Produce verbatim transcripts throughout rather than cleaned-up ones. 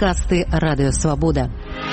Падкасты Радыё Свабода.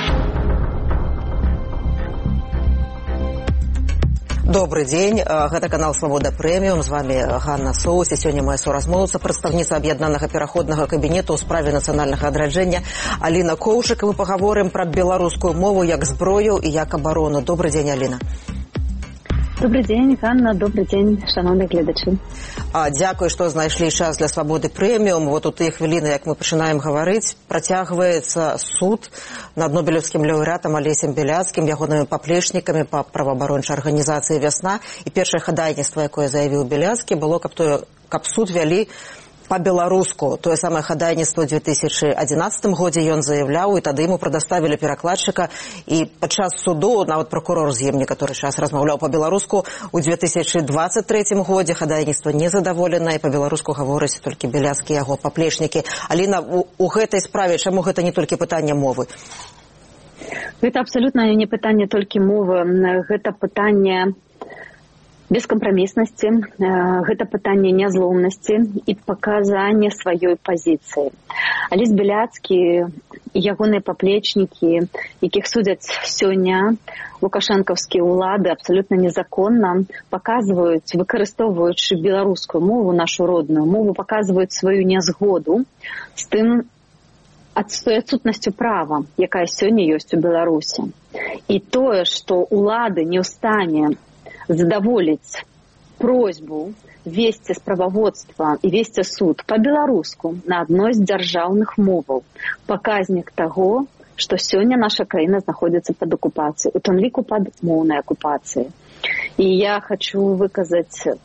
Добрый дзень, гэта канал Свабода Прэміум, з вами Ганна Соус, і сёння моя суразмоўца, прадстаўніца аб'яднанага пераходнага кабінету ў справе нацыянальнага адраджэння Аліна Коўшык. Мы пагаворым пра беларускую мову як зброю і як абарону. Добрый дзень, Аліна. Добрый дзень, Ганна, добрый дзень, шановныя гледачы. А, дзякую, што знайшлі час для Свабоды Прэміум. Вот у тыя хвіліны, як мы пачынаем гаварыць, працягваецца суд над нобелеўскім лаўрэатам Алесем Беляцкім, ягонымі паплечнікамі па праваабарончай арганізацыі «Вясна». І першае хадайніцтва, якое заявіў Беляцкі, было, каб, тое, каб суд вялі па-беларуску. Тое самае хадайніцтва ў две тысячы адзінаццатым годзе ён заяўляў, і тады яму прадаставілі перакладчыка. І падчас суду, нават пракурор з ім некаторы час размаўляў па-беларуску, у две тысячы дваццаць трэцім годзе хадайніцтва незадаволена, і па-беларуску гавораць толькі Беляцкі і яго паплечнікі. Аліна, у, у гэтай справе чаму гэта не толькі пытанне мовы? Гэта абсалютна не пытанне толькі мовы, гэта пытанне бескампраміснасці, гэта пытанне нязломнасці і паказання сваёй пазіцыі. Алесь Беляцкі і ягоныя паплечнікі, якіх судзяць сёння лукашэнкаўскія ўлады абсалютна незаконна, паказваюць, выкарыстоўваючы беларускую мову, нашу родную мову, паказваюць сваю нязгоду з тым, з той адсутнасцю права, якая сёння ёсць у Беларусі. І тое, што ўлады не ў стане задаволіць просьбу весці справаводства і весці суд па-беларуску на адной з дзяржаўных моваў. Паказнік таго, што сёння наша краіна знаходзіцца пад акупацыяй, у тым ліку пад моўнай акупацыяй. І я хачу выказаць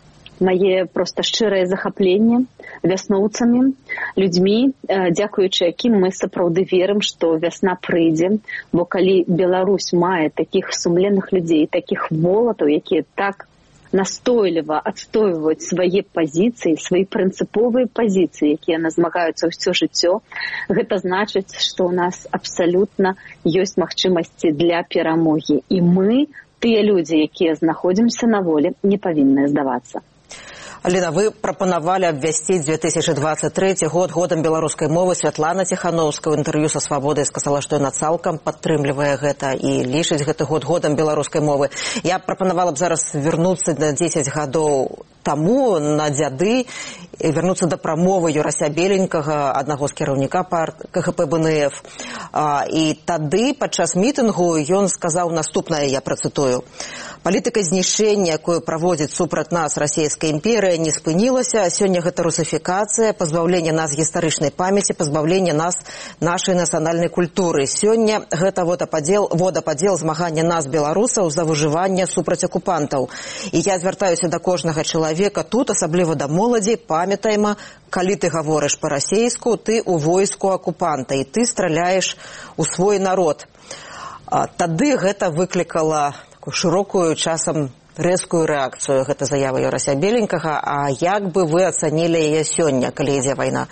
мае проста шчырае захапленне вясноўцамі, людзьмі, дзякуючы якім мы сапраўды верым, што вясна прыйдзе, бо калі Беларусь мае такіх сумленных людзей, такіх волатаў, якія так настойліва адстойваюць свае пазіцыі, свае прынцыповыя пазіцыі, якія змагаюцца ўсё жыццё, гэта значыць, што ў нас абсалютна ёсць магчымасці для перамогі. І мы, тыя людзі, якія знаходзімся на волі, не павінны здавацца. Аліна, вы прапанавалі абвясціць две тысячы дваццаць трэці год годам беларускай мовы. Святлана Ціхановская ў інтэрв'ю са Свабодай сказала, што яна цалкам падтрымлівае гэта і лічыць гэты год годам беларускай мовы. Я прапанавала б зараз вярнуцца на дзесяць гадоў таму, на дзяды, і вярнуцца да прамовы Юрася Беленькага, аднаго з кіраўніка парт ка гэ пэ бэ эн эф. А, і тады, падчас мітынгу, ён сказаў наступнае, я працытую. Палітыка знішчэння, якую праводзіць супраць нас расійская імперія, не спынілася. Сёння гэта русифікацыя, пазбаўленне нас гістарычнай памяці, пазбаўленне нас нашай нацыянальнай культуры. Сёння гэта водападзел, водападзел змагання нас, беларусаў, за выжыванне супраць акупантаў. І я звяртаюся да кожнага чалавека тут, асабліва да моладзі, памятайма, калі ты гаворыш па-расейску, ты ў войску акупанта, і ты страляеш у свой народ. А, тады гэта выклікала шырокую, часам рэзкую рэакцыю, гэта заява Юрася Беленькага. А як бы вы ацанілі яе сёння, калі ідзе вайна?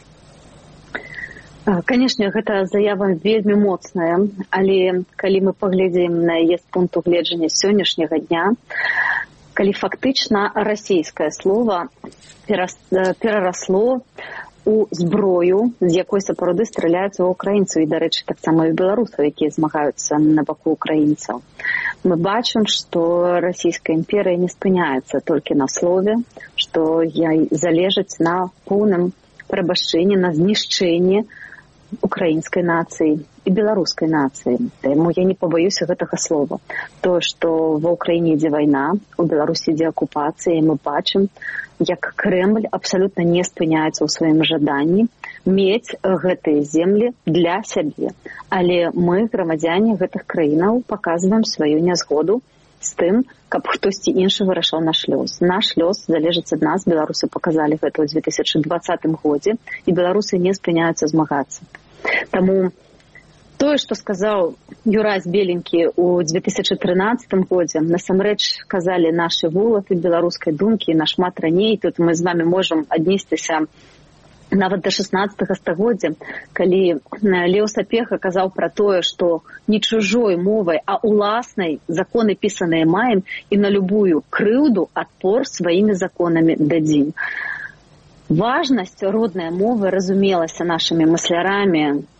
Канешне, гэта заява вельмі моцная, але калі мы паглядзім на яе з пункту гледжання сённяшняга дня, калі фактычна расійскае слова перарасло у зброю, з якой сапраўды страляюць ва ўкраінцаў, і, дарэчы, таксама і беларусаў, якія змагаюцца на баку ўкраінцаў. Мы бачым, што расійская імперія не спыняецца толькі на слове, што залежыць на поўным прабачэнні, на знішчэнні украінскай нацыі і беларускай нацыі. Таму я не пабаюся гэтага слова. То, што ва ўкраіне ідзе вайна, у Беларусі ідзе акупацыя, і мы бачым, як Крэмль абсалютна не спыняецца ў сваім жаданні мець гэтыя землі для сябе. Але мы, грамадзяне гэтых краінаў, паказваем сваю нязгоду з тым, каб хтосьці іншы вырашаў наш лёс. Наш лёс залежыць ад нас. Беларусы паказалі гэта ў две тысячы дваццатым годзе, і беларусы не спыняюцца змагацца. Таму тое, што сказаў Юрась Беленькі ў две тысячы трынаццатым годзе, насамрэч казалі нашы волаты беларускай думкі нашмат раней. Тут мы з вами можам аднесціся нават да шаснаццатага стагоддзя, калі Леў Сапега казаў пра тое, што не чужой мовай, а уласнай законы пісаныя маем, і на любую крыўду адпор сваімі законамі дадзім. Важнасць роднай мовы разумелася нашымі мыслярамі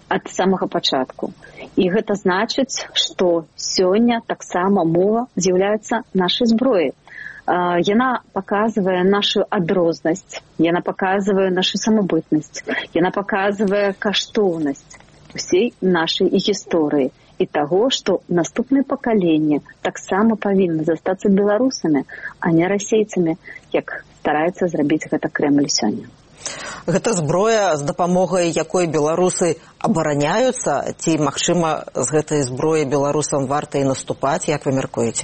ад самага пачатку. І гэта значыць, што сёння таксама мова з'яўляецца нашай зброяй. Яна паказвае нашу адрознасць, яна паказвае нашу самабытнасць, яна паказвае каштоўнасць усей нашай гісторыі і таго, што наступнае пакаленне таксама павінна застацца беларусамі, а не расейцамі, як стараецца зрабіць гэта Крэмль сёння. Гэта зброя, з дапамогай якой беларусы абараняюцца, ці, магчыма, з гэтай зброі беларусам варта і наступаць, як вы мяркуеце?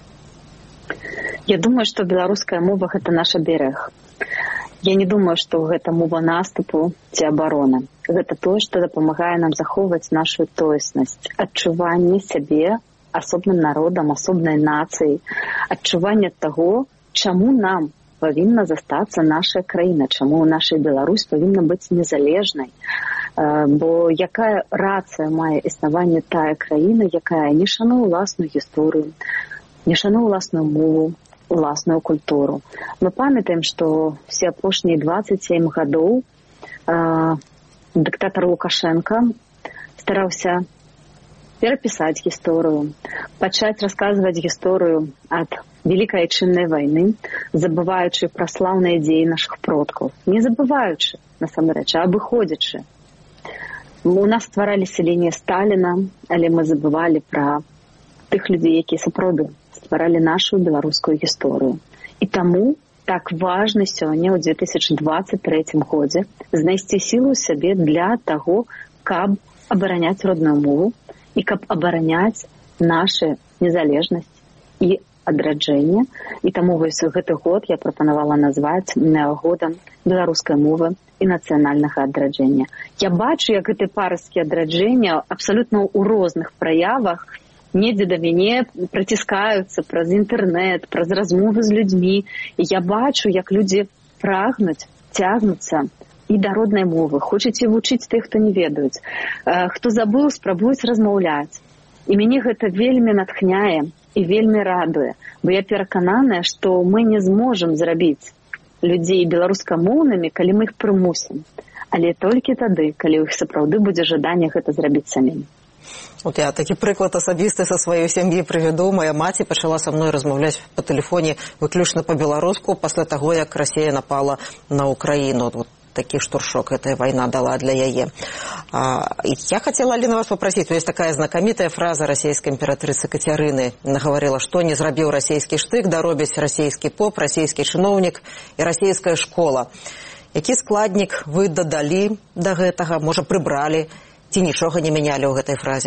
Я думаю, што беларуская мова – гэта наш аберег. Я не думаю, што гэта мова наступу ці абароны. Гэта тое, што дапамагае нам захоўваць нашу тоеснасць, адчуванне сябе асобным народам, асобнай нацыяй, адчуванне таго, чаму нам павінна застацца наша краіна, чаму наша Беларусь павінна быць незалежнай. Бо якая рацыя мае існаванне тая краіна, якая не шануе ўласную гісторыю, не шануе ўласную мову, уласную культуру. Мы памятаем, што все апошнія дваццаць сем гадоў э, дыктатар Лукашенко стараўся перапісаць гісторыю, пачаць расказваць гісторыю ад Великай Айчыннай вайны, забываючы пра слаўныя дзеі нашых продкаў. Не забываючы, насамрэч, а абыходзячы. У нас ствараліся лініі Сталіна, але мы забывалі пра тых людзей, якія сапраўды стваралі нашу беларускую гісторыю. І таму так важна сёння ў две тысячы дваццаць трэцім годзе знайсці сілу ў сябе для таго, каб абараняць родную мову і каб абараняць нашу незалежнасць і адраджэнне. І таму вось гэты год я прапанавала назваць годам беларускай мовы і нацыянальнага адраджэння. Я бачу, як гэты парасткі адраджэння абсалютна ў розных праявах недзе да мяне праціскаюцца праз інтэрнэт, праз размовы з людзьмі. І я бачу, як людзі прагнуць, цягнуцца і да роднай мовы. Хочаце вучыць тых, хто не ведаюць. Хто забыў, спрабуюць размаўляць. І мяне гэта вельмі натхняе і вельмі радуе. Бо я перакананая, што мы не зможам зрабіць людзей беларускамоўнымі, калі мы іх прымусім. Але толькі тады, калі ў іх сапраўды будзе жаданне гэта зрабіць самім. От я такі прыклад асабісты са сваёй сям'і прывяду. Моя маці пачала са мной размаўляць па тэлефоне выключна па-беларуску пасля таго, як Расія напала на Украіну. Вот такі штуршок гэтая вайна дала для яе. А, я хотела, Алина, вас попросить. Есть такая знакомитая фраза расійскай імператрыцы Кацярыны. Она говорила, што не зрабіў расійскі штык, да робіць расійскі поп, расійскі чыноўнік і расійская школа. Які складнік вы дадалі да гэтага, можа, прыбралі, ці нічога не мянялі ў гэтай фразе?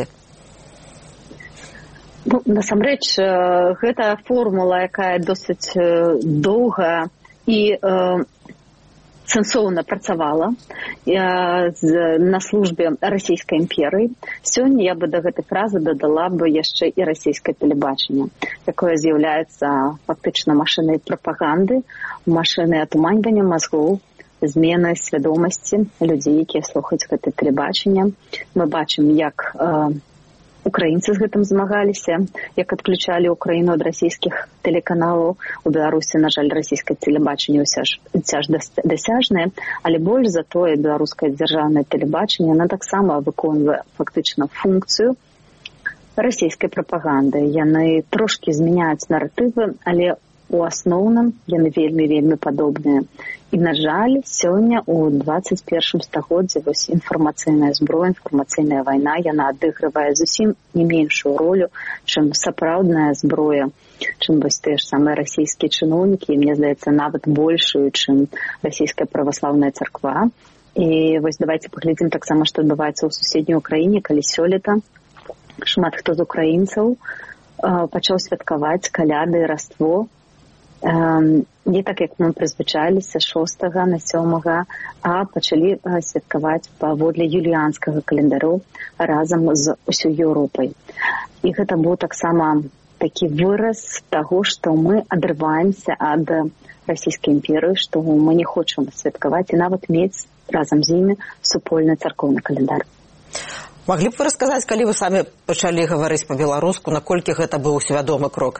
Ну, насамрэч, гэта формула, якая досыць доўга і э, сэнсоўна працавала э, на службе расійскай імперыі. Сёння я бы да гэтай фразы дадала бы яшчэ і расійскае тэлебачанне, якое з'яўляецца фактычна машынай прапаганды, машынай атуманьвання мазгоў, змены свядомасці людзей, якія слухаюць гэтае тэлебачанне. Мы бачым, як э, украінцы з гэтым змагаліся, як адключалі Украіну ад расійскіх тэлеканалаў. У Беларусі, на жаль, расійскае тэлебачанне ўсё ж дасяжнае, але больш за тое беларускае дзяржаўнае тэлебачанне, яно таксама выконвае фактычна функцыю расійскай прапаганды. Яны трошкі змяняюць наратывы, але у асноўным яны вельмі-вельмі падобныя. І, на жаль, сёння у дваццаць першым стагоддзі вось інфармацыйная зброя, інфармацыйная вайна, яна адыгрывае зусім не меншую ролю, чым сапраўдная зброя, чым вось тыя ж самыя расійскія чыноўнікі, і мне здаецца, нават большую, чым расійская праваслаўная царква. І вось давайте паглядзім таксама, што адбываецца ў суседняй Украіне, калі сёлета шмат хто з украінцаў пачаў святкаваць каляды і раство. Не так, як мы прызвычаіліся шостага на сёмага, а пачалі святкаваць паводле юліанскага календару разам з усёй Еўропай. І гэта быў таксама такі выраз таго, што мы адрываемся ад расійскай імперыі, што мы не хочам святкаваць і нават мець разам з імі супольны царкоўны календар. Маглі б вы расказаць, калі вы самі пачалі гаварыць па-беларуску, наколькі гэта быў свядомы крок?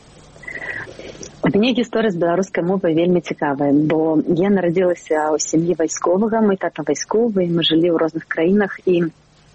У мяне гісторыя з беларускай мовай вельмі цікавая, бо я нарадзілася ў сям'і вайсковага, мой тата вайсковы, мы жылі ў розных краінах, і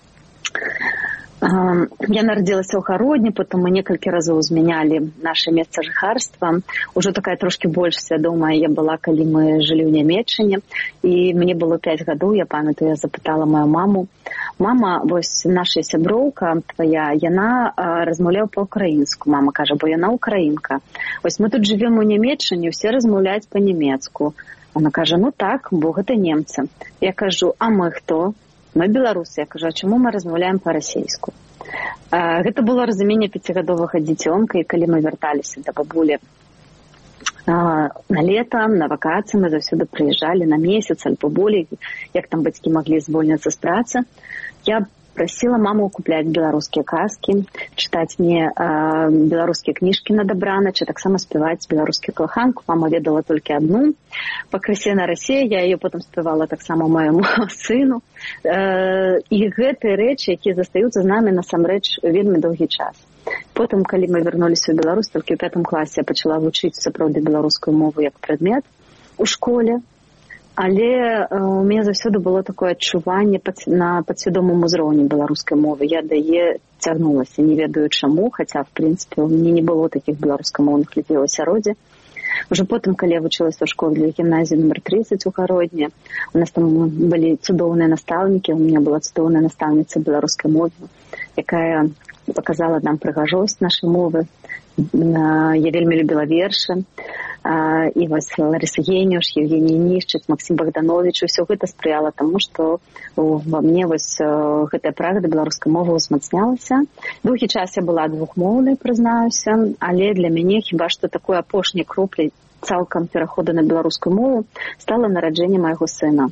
Я нарадзілася ў гародні, потым мы некалькі разоў змянялі наша месца жыхарства. Ужо такая трошкі больш свядомая я была, калі мы жылі ў Нямецчыне. І мне было пяць гадоў, я памятаю, я запытала маю маму. Мама, вось наша сяброўка твая, яна размаўляе па-ўкраінску. Мама кажа, бо яна украінка. Вось мы тут жывем у Нямецчыне, усе размаўляюць па-нямецку. Она кажа, ну так, бо гэта немцы. Я кажу, а мы хто? Мы беларусы. Я кажу, а чаму мы размаўляем па-расейску? Гэта было разуменне пяцігадовага дзіцёнка, і калі мы вярталіся да бабулі на лета, на вакацыі, мы заўсёды прыязджалі на месяц альбо болей, як там бацькі маглі звольніцца з працы. Я прасіла маму купляць беларускія казкі, чытаць мне э, беларускія кніжкі на дабранач, а таксама спяваць беларускую калыханку. Мама ведала толькі адну. «Пакрысе на Расіі», я яе потым спявала таксама майму сыну. Э, і гэтыя рэчы, якія застаюцца з намі насамрэч вельмі доўгі час. Потым, калі мы вярнуліся ў Беларусь, толькі ў пятым класе я пачала вучыць сапраўды беларускую мову як прадмет у школе. Але э, у мяне заўсёды было такое адчуванне пад, на падсвядомым узроўні беларускай мовы. Я да яе цягнулася, не ведаю чаму, хаця, в прынцыпе, у мяне не было такіх беларускамоўных людзей у асяроддзі. Уже потым, калі я вучылася ў школе для гімназіі нумар тридцать у Гародні, у нас там былі цудоўныя настаўнікі, у мяне была цудоўная настаўніца беларускай мовы, якая показала нам прыгажосць нашай мовы. Я вельмі любіла вершы. І вось Ларыса Геніуш, Евгений Нішчык, Максим Богданович, усё гэта спрыяла таму, што ва мне вось гэтая прага да беларускай мовы ўзмацнялася. Доўгі час я была двухмоўнай, прызнаюся, але для мяне хіба што такой апошняй кропляй цалкам пераходу на беларускую мову стала нараджэнне майго сына.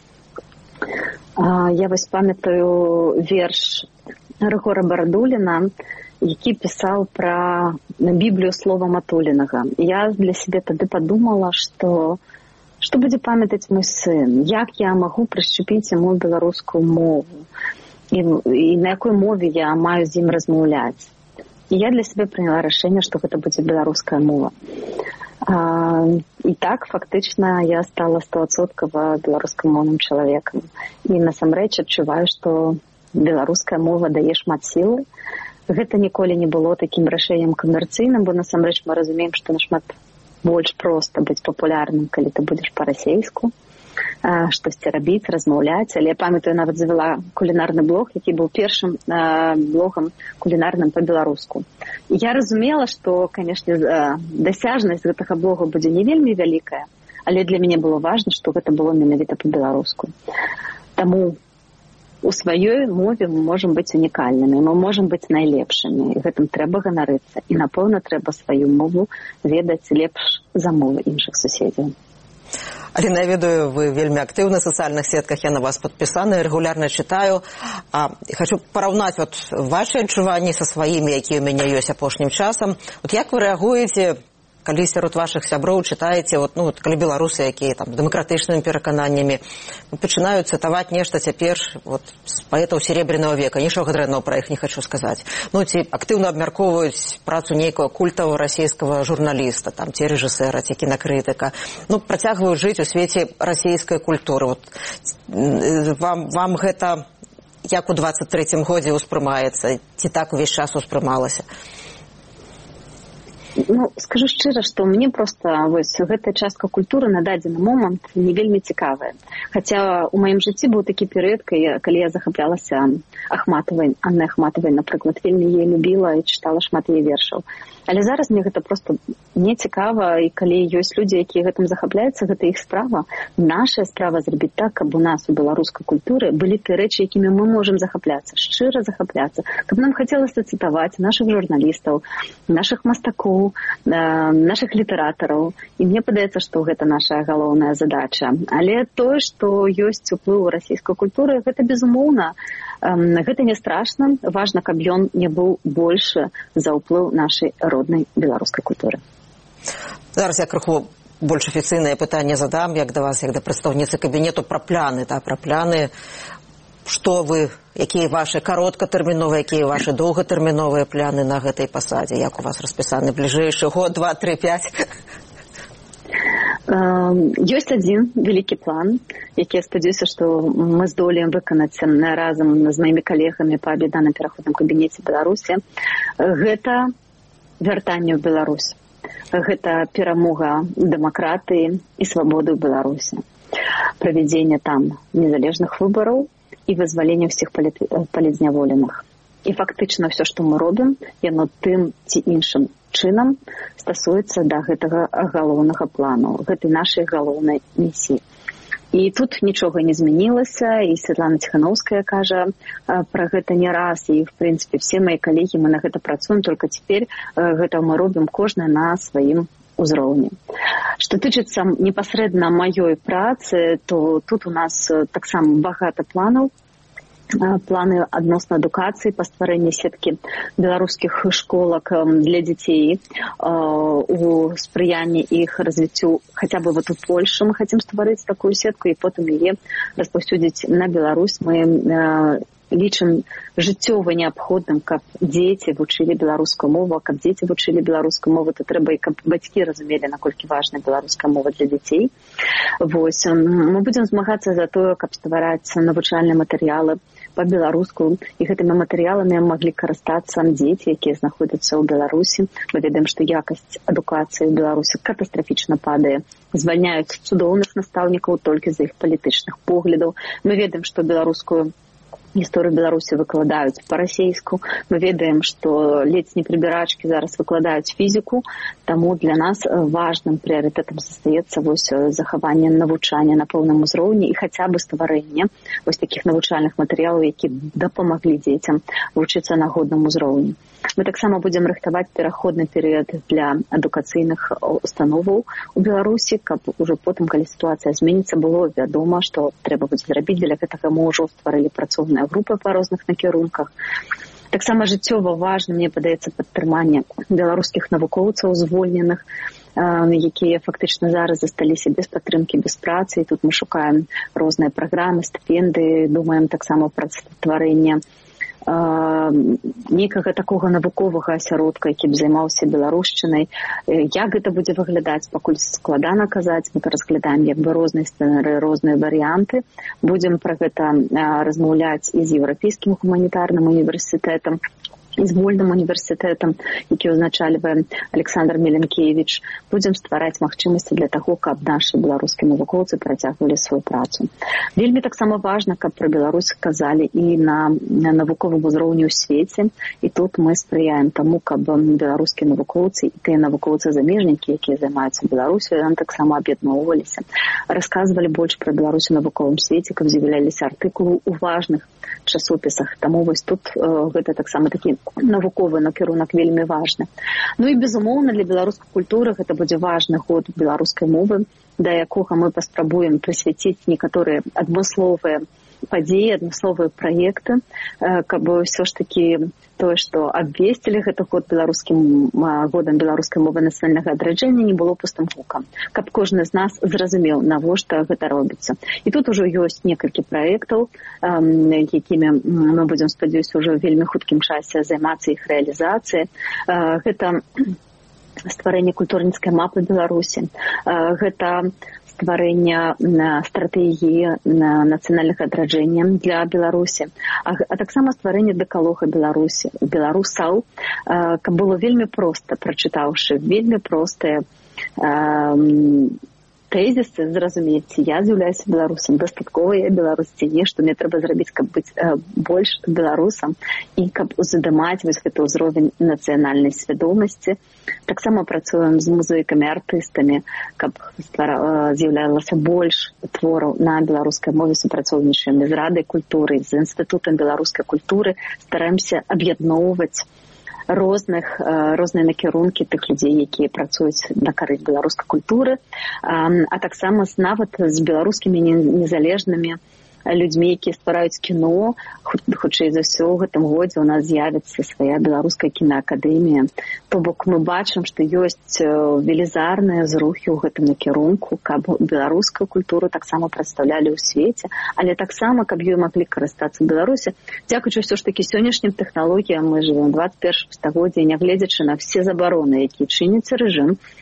Я вось памятаю верш Рыгора Барадуліна, які пісаў пра Біблію слова Матулінага. Я для сябе тады падумала, што што будзе памятаць мой сын, як я магу прышчупіць яму беларускую мову і, і на якой мове я маю з ім размаўляць. І я для сябе прыняла рашэнне, што гэта будзе беларуская мова. А, і так, фактычна, я стала стовадсоткава беларускамоўным чалавекам. І насамрэч адчуваю, што беларуская мова дае шмат сілы. Гэта ніколі не было такім рашэннем камерцыйным, бо насамрэч мы разумеем, што нашмат больш проста быць папулярным, калі ты будзеш па-расейску, штосьці рабіць, размаўляць. Але я памятаю, нават завяла кулінарны блог, які быў першым блогам кулінарным па-беларуску. І я разумела, што, канешне, дасяжнасць гэтага блога будзе не вельмі вялікая, але для мяне было важна, што гэта было менавіта па-беларуску. Таму у сваёй мове мы можам быць унікальнымі, мы можам быць найлепшымі, і гэтым трэба ганарыцца. І, напэўна, трэба сваю мову ведаць лепш за мовы іншых суседзяў. Аліна, я ведаю, вы вельмі актыўны ў сацыяльных сетках, я на вас падпісана, рэгулярна чытаю. А, хочу параўнаць вот, ваши адчуванні са сваімі, якія ў мяне ёсць апошнім часам. Вот як вы рэагуеце, калі сярод вашых сяброў чытаеце, вот, ну, вот, калі беларусы, якія там дэмакратычнымі перакананнямі пачынаюць цытаваць нешта цяпер вот, з паэтаў серебряного века, нічога дрэннага пра іх не хочу сказаць. Ну, ці актыўна абмяркоўваюць працу нейкага культавага расійскага журналіста, там, ці рэжысэра, ці кінакрытыка. Ну, працягваюць жыць у свеце расійскай культуры. Вот, вам, вам гэта як у двадцать трэцім годзе ўспрымаецца, ці так увесь час ўспрымалася? Ну, скажу шчыра, што мне проста вось гэтая частка культуры на дадзены момант не вельмі цікавая. Хаця ў маім жыцці быў такі перыяд, калі я захаплялася Ахматавай, Аннай Ахматавай, напрыклад, вельмі яе любіла і чытала шмат яе вершаў. Але зараз мне гэта проста не цікава, і калі ёсць людзі, якія гэтым захапляюцца, гэта іх справа. Наша справа зрабіць так, каб у нас у беларускай культуры былі тыя рэчы, якімі мы можам захапляцца, шчыра захапляцца, каб нам хацелася цытаваць нашых журналістаў, нашых мастакоў, наших літаратараў. І мне падаецца, што гэта наша галоўная задача. Але тое, што ёсць уплыў расійскай культуры, гэта безумоўна. Гэта не страшна. Важна, каб ён не быў большы за ўплыў нашай роднай беларускай культуры. Зараз я крыху больш афіцыйнае пытанне задам, як да вас, як да прадстаўніцы кабінету, пра пляны, та, пра пляны. Што вы, якія ваши кароткатэрміновыя, якія ваши доўгатэрміновыя пляны на гэтай пасадзе? Як у вас распісаны бліжэйшы год, два, тры, пяць? Ёсць адзін вялікі план, які я спадзяюся, што мы здолеем выканаць разам з маімі калегамі па аб'яднаным пераходным кабінеце Беларусі. Гэта вяртанне ў Беларусь. Гэта перамога дэмакратыі і свабоды ў Беларусі. Правядзенне там незалежных выбараў і вызваленне ўсіх палітзняволеных. І фактычна ўсё, што мы робім, яно тым ці іншым чынам стасуецца да гэтага галоўнага плану, гэтай нашай галоўнай місіі. І тут нічога не змянілася, і Святлана Ціханаўская кажа пра гэта не раз, і, в прынцыпе, все мои калегі, мы на гэта працуем, толькі цяпер гэта мы робім кожны на сваім узроўні. Што тычыцца непасрэдна маёй працы, то тут у нас таксама багата планаў, планы адносна адукацыі па стварэнні сеткі беларускіх школак для дзяцей у спрыянні іх развіццю хаця бы вот у Польшы мы хацім стварыць такую сетку і потым яе распаўсюдзіць на Беларусь. Мы лічым жыццёва неабходным, каб дзеці вучылі беларускую мову, каб дзеці вучылі беларускую мову, то трэба і каб бацькі разумелі, наколькі важная беларуская мова для дзяцей. Вось, мы будзем змагацца за тое, каб ствараць навучальныя матэрыялы па-беларуску, і гэтымі матэрыяламі маглі карыстацца дзеці, якія знаходзяцца ў Беларусі. Мы ведаем, што якасць адукацыі ў Беларусі катастрафічна падае. Звальняюць цудоўных настаўнікаў толькі з іх палітычных поглядаў. Мы ведаем, што беларускую гісторыю Беларусі выкладаюць па-расейску. Мы ведаем, што ледзь не прыбірачкі зараз выкладаюць фізіку, таму для нас важным прыярытэтам застаецца вось захаванне навучання на поўным узроўні і хаця бы стварэнне вось такіх навучальных матэрыялаў, які дапамаглі дзецям вучыцца на годным узроўні. Мы таксама будзем рыхтаваць пераходны перыяд для адукацыйных установаў у Беларусі, каб ужо потым, калі сітуацыя зменіцца, было вядома, што трэба будзе зрабіць. Для гэтага мы ўжо стварылі працоўныя групы па розных накірунках. Таксама жыццёва важна, мне падаецца, падтрыманне беларускіх навукоўцаў звольненых, якія фактычна зараз засталіся без падтрымкі, без працы. І тут мы шукаем розныя праграмы, стыпендыі, думаем таксама пра стварэнне нейкага такога навуковага асяродка, які б займаўся беларушчынай. Як гэта будзе выглядаць, пакуль складана казаць, мы разглядаем як бы розныя сцэнары, розныя варыянты. Будзем пра гэта размаўляць і з еўрапейскім гуманітарным універсітэтам, і з вольным універсітэтам, які ўзначальвае Александр Меленкевіч. Будзем ствараць магчымасці для таго, каб нашы беларускія навукоўцы працягвалі сваю працу. Вельмі таксама важна, каб пра Беларусь казалі і на, на навуковым узроўні ў свеце. І тут мы спрыяем таму, каб беларускія навукоўцы і тыя навукоўцы-замежнікі, якія займаюцца Беларусю, яны таксама аб'ядноўваліся, расказвалі больш пра Беларусь у навуковым свеце, каб з'яўляліся артыкулы ў важных часопісах. Таму вось тут э, гэта таксама такі навуковы накірунак вельмі важны. Ну і, безумоўна, для беларускай культуры гэта будзе важны год беларускай мовы, да якога мы паспрабуем прысвяціць некаторыя адмысловыя падзеі, адмысловыя праекты, каб ўсё ж такі тое, што абвесцілі гэты год беларускім годам беларускай мовы нацыянальнага адраджэння, не было пустым гукам, каб кожны з нас зразумеў, навошта гэта робіцца. І тут ужо ёсць некалькі праектаў, якімі мы будзем, спадзяюся, ўжо вельмі хуткім часе займацца іх рэалізацыяй. Гэта стварэнне культурніцкай мапы Беларусі, гэта стварэння стратэгіі нацыянальнага адраджэння для Беларусі, а, а таксама стварэнне дэкалога Беларусі, беларусаў, каб было вельмі проста, прачытаўшы вельмі простыя тэзісы, зразумець, я з'яўляюся беларусам, дастаткова я беларус ці не, што мне трэба зрабіць, каб быць э, больш беларусам і каб задымаць вось гэты ўзровень нацыянальнай свядомасці. Таксама працуем з музыкамі, артыстамі, каб ствара, э, з'яўлялася больш твораў на беларускай мове, супрацоўнічаем з Радай культуры, з Інстытутам беларускай культуры, стараемся аб'ядноўваць розных, розныя накірункі тых людзей, якія працуюць на карысць беларускай культуры, а таксама нават з беларускімі незалежнымі людзьмі, якія ствараюць кіно. Хутчэй за ўсё, у гэтым годзе ў нас з'явіцца свая беларуская кінаакадэмія. То бок мы бачым, што ёсць велізарныя зрухі ў гэтым накірунку, каб беларускую культуру таксама прадстаўлялі ў свеце, але таксама, каб ёй маглі карыстацца ў Беларусі. Дзякуючы ўсё ж такі сённяшнім тэхналогіям мы жывем у дваццаць першым стагоддзі, нягледзячы на все забароны, якія чыніцца рэжым,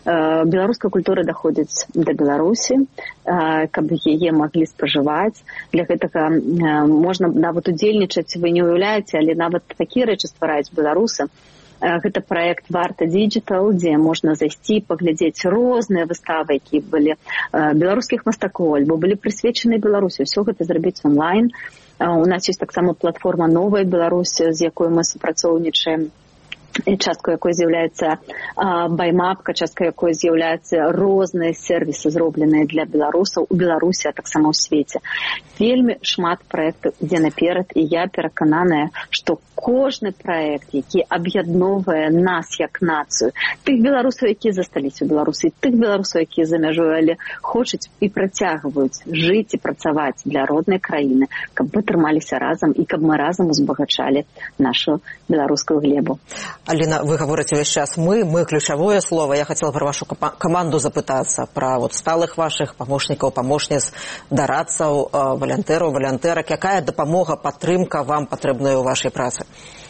беларуская культура даходзіць да Беларусі, каб яе маглі спажываць. Для гэтага можна нават удзельнічаць, вы не уяўляеце, але нават такія рэчы ствараюць беларусы. Гэта праект «Варта Digital», дзе можна зайсці, паглядзець розныя выставы, якія былі беларускіх мастакоў, альбо былі прысвечаны Беларусі. Усё гэта зрабіць онлайн. У нас ёсць таксама платформа «Новая Беларусь», з якой мы супрацоўнічаем, часткой якой з'яўляецца баймапка, часткой якой з'яўляюцца розныя сервісы, зробленыя для беларусаў у Беларусі, а таксама ў свеце. Вельмі шмат праектаў ідзе наперад, і я перакананая, што кожны праект, які аб'ядноўвае нас як нацыю, тых беларусаў, якія засталіся ў Беларусі, тых беларусаў, якія за мяжой, але хочуць і працягваюць жыць і працаваць для роднай краіны, каб мы трымаліся разам і каб мы разам узбагачалі нашу беларускую глебу. Аліна, вы говорите весь час «мы», «мы» ключевое слово. Я хотела про вашу команду запытаться, про вот сталых ваших помощников, помощниц, дарадцаў, волонтеров, волонтерок. Какая допомога, падтрымка вам патрэбная ў вашай працы?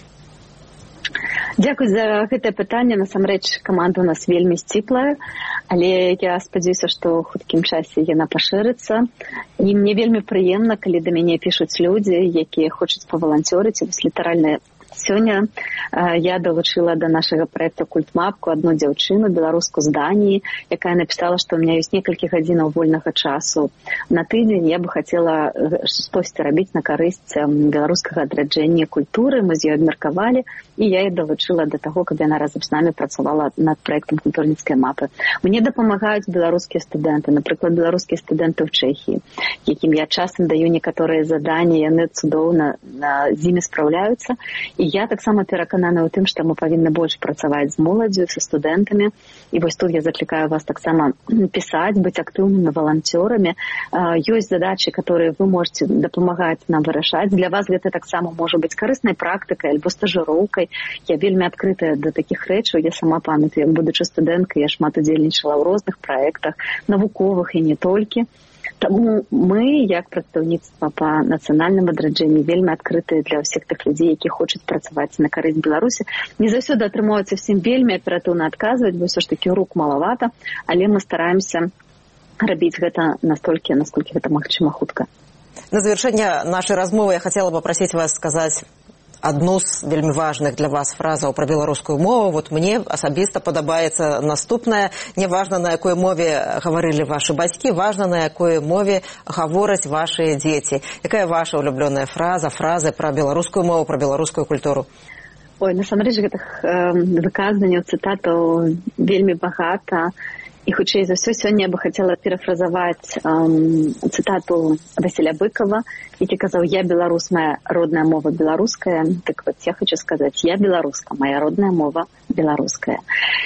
Дзякуй за гэтае пытанне. Насамрэч, каманда у нас вельмі сціплая, але я спадзяюся, што ў хуткім часе яна пашырыцца. І мне вельмі прыемна, калі да мяне пішуць людзі, якія хочуць паваланцёрыць. Вось літаральна сёння э, я далучыла да нашага праекта «Культмапку» адну дзяўчыну, беларуску з Даніі, якая напісала, што ў меня ёсць некалькі гадзінаў вольнага часу на тыдзень. Я бы хацела штосьці рабіць на карысць беларускага адраджэння культуры. Мы з ёй абмеркавалі, і я яе далучыла да таго, каб яна разам з намі працавала над праектам культурніцкай мапы. Мне дапамагаюць беларускія студэнты, напрыклад, беларускія студэнты ў Чэхіі, якім я часам даю некаторыя заданні, яны цудоўна з імі спраўляюцца. І я таксама пераканана ў тым, што мы павінны больш працаваць з моладдзю, са студэнтамі. І вось тут я заклікаю вас таксама пісаць, быць актыўнымі валанцёрамі. Ёсць задачы, которые вы можете дапамагаць нам вырашаць. Для вас гэта таксама можа быць карыснай практыкай альбо стажыроўкай. Я вельмі адкрытая да такіх рэчаў. Я сама памятаю, як будучы студэнткай, я шмат удзельнічала ў розных праектах, навуковых і не толькі. Таму мы, як прадстаўніцтва па нацыянальным адраджэнні, вельмі адкрытыя для ўсіх тых людзей, які хочуць працаваць на карысць Беларусі. Не заўсёды атрымоўваецца всім вельмі аператыўна адказваць, бо ўсё ж такі рук малавата, але мы стараемся рабіць гэта настолькі, насколькі гэта магчыма хутка. На завершэнне нашай размовы я хацела папрасіць вас сказаць одну з вельмі важных для вас фразаў пра беларускую мову. Вот мне асабіста падабаецца наступная. Не важна, на якой мове гаварылі вашы бацькі, важна, на якой мове гавораць вашыя дзеці. Якая ваша улюблёная фраза, фразы пра беларускую мову, пра беларускую культуру? Ой, насамрэч гэтых э, выказванняў, цытатаў вельмі багата. І хутчэй за ўсё сёння я бы хацела перафразаваць эм, цытату Васіля Быкова, які казаў: «Я беларус, моя родная мова беларуская». Так вот, я хочу сказаць: я беларуска, моя родная мова беларуская.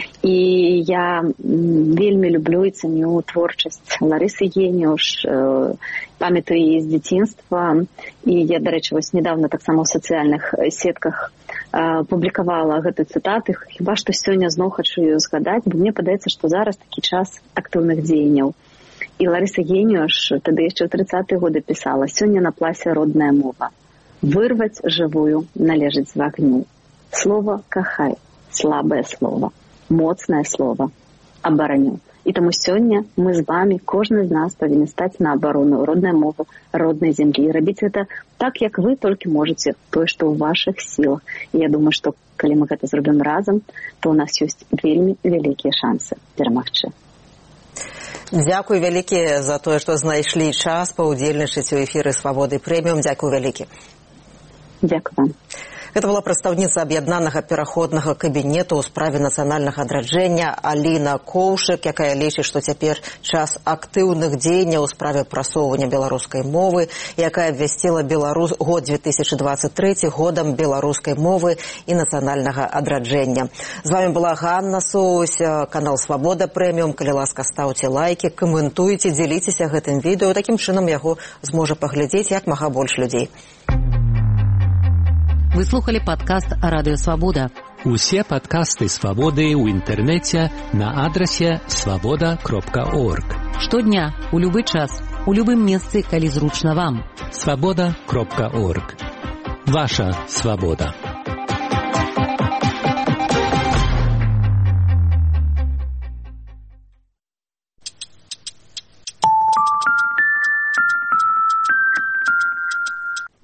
І я вельмі люблю і ценю творчасць Ларысы Геніуш, э, памятаю яе з дзяцінства. І я, дарэчы, вось недавно таксама ў сацыяльных сетках э, публікавала гэту цытату. Хіба што сёння зноў хачу ее згадаць, бо мне падаецца, што зараз такі час актыўных дзеянняў. І Ларыса Геніуш тады яшчэ ў трыццатыя годы пісала: «Сёння на пласе родная мова. Вырваць жывую належыць з вагню. Слово кахай, слабае слово, моцнае слово, абараню». І таму сёння мы з вами, кожны з нас павінен стаць на абарону роднай мовы, роднай зямлі. І рабіць гэта так, як вы толькі можаце, тое, што ў вашых сілах. І я думаю, што калі мы гэта зробім разам, то ў нас ёсць вельмі вялікія шансы перамагчы. Дзякуй вялікі за тое, што знайшлі час паўдзельнічаць у эфіры «Свабоды прэміум». Дзякуй вялікі. Дзякуй вам. Гэта была прадстаўніца аб'яднанага пераходнага кабінету ў справе нацыянальнага адраджэння Аліна Коўшык, якая лічыць, што цяпер час актыўных дзеянняў у справе прасоўвання беларускай мовы, якая абвясціла Беларус... год две тысячи двадцать третий годам беларускай мовы і нацыянальнага адраджэння. З вами была Ганна Соусь, канал «Свабода прэміум». Калі ласка, стаўце лайкі, каментуйце, дзеліцеся гэтым відэо. Такім чынам яго зможа паглядзець як мага больш людзей. Вы слухали подкаст «Радио Свобода». Усе подкасты «Свободы» ў інтэрнэце на адрасе свобода кропка орг. Штодня, у любы час, у любым месцы, калі зручна вам. свобода кропка орг. Ваша свобода.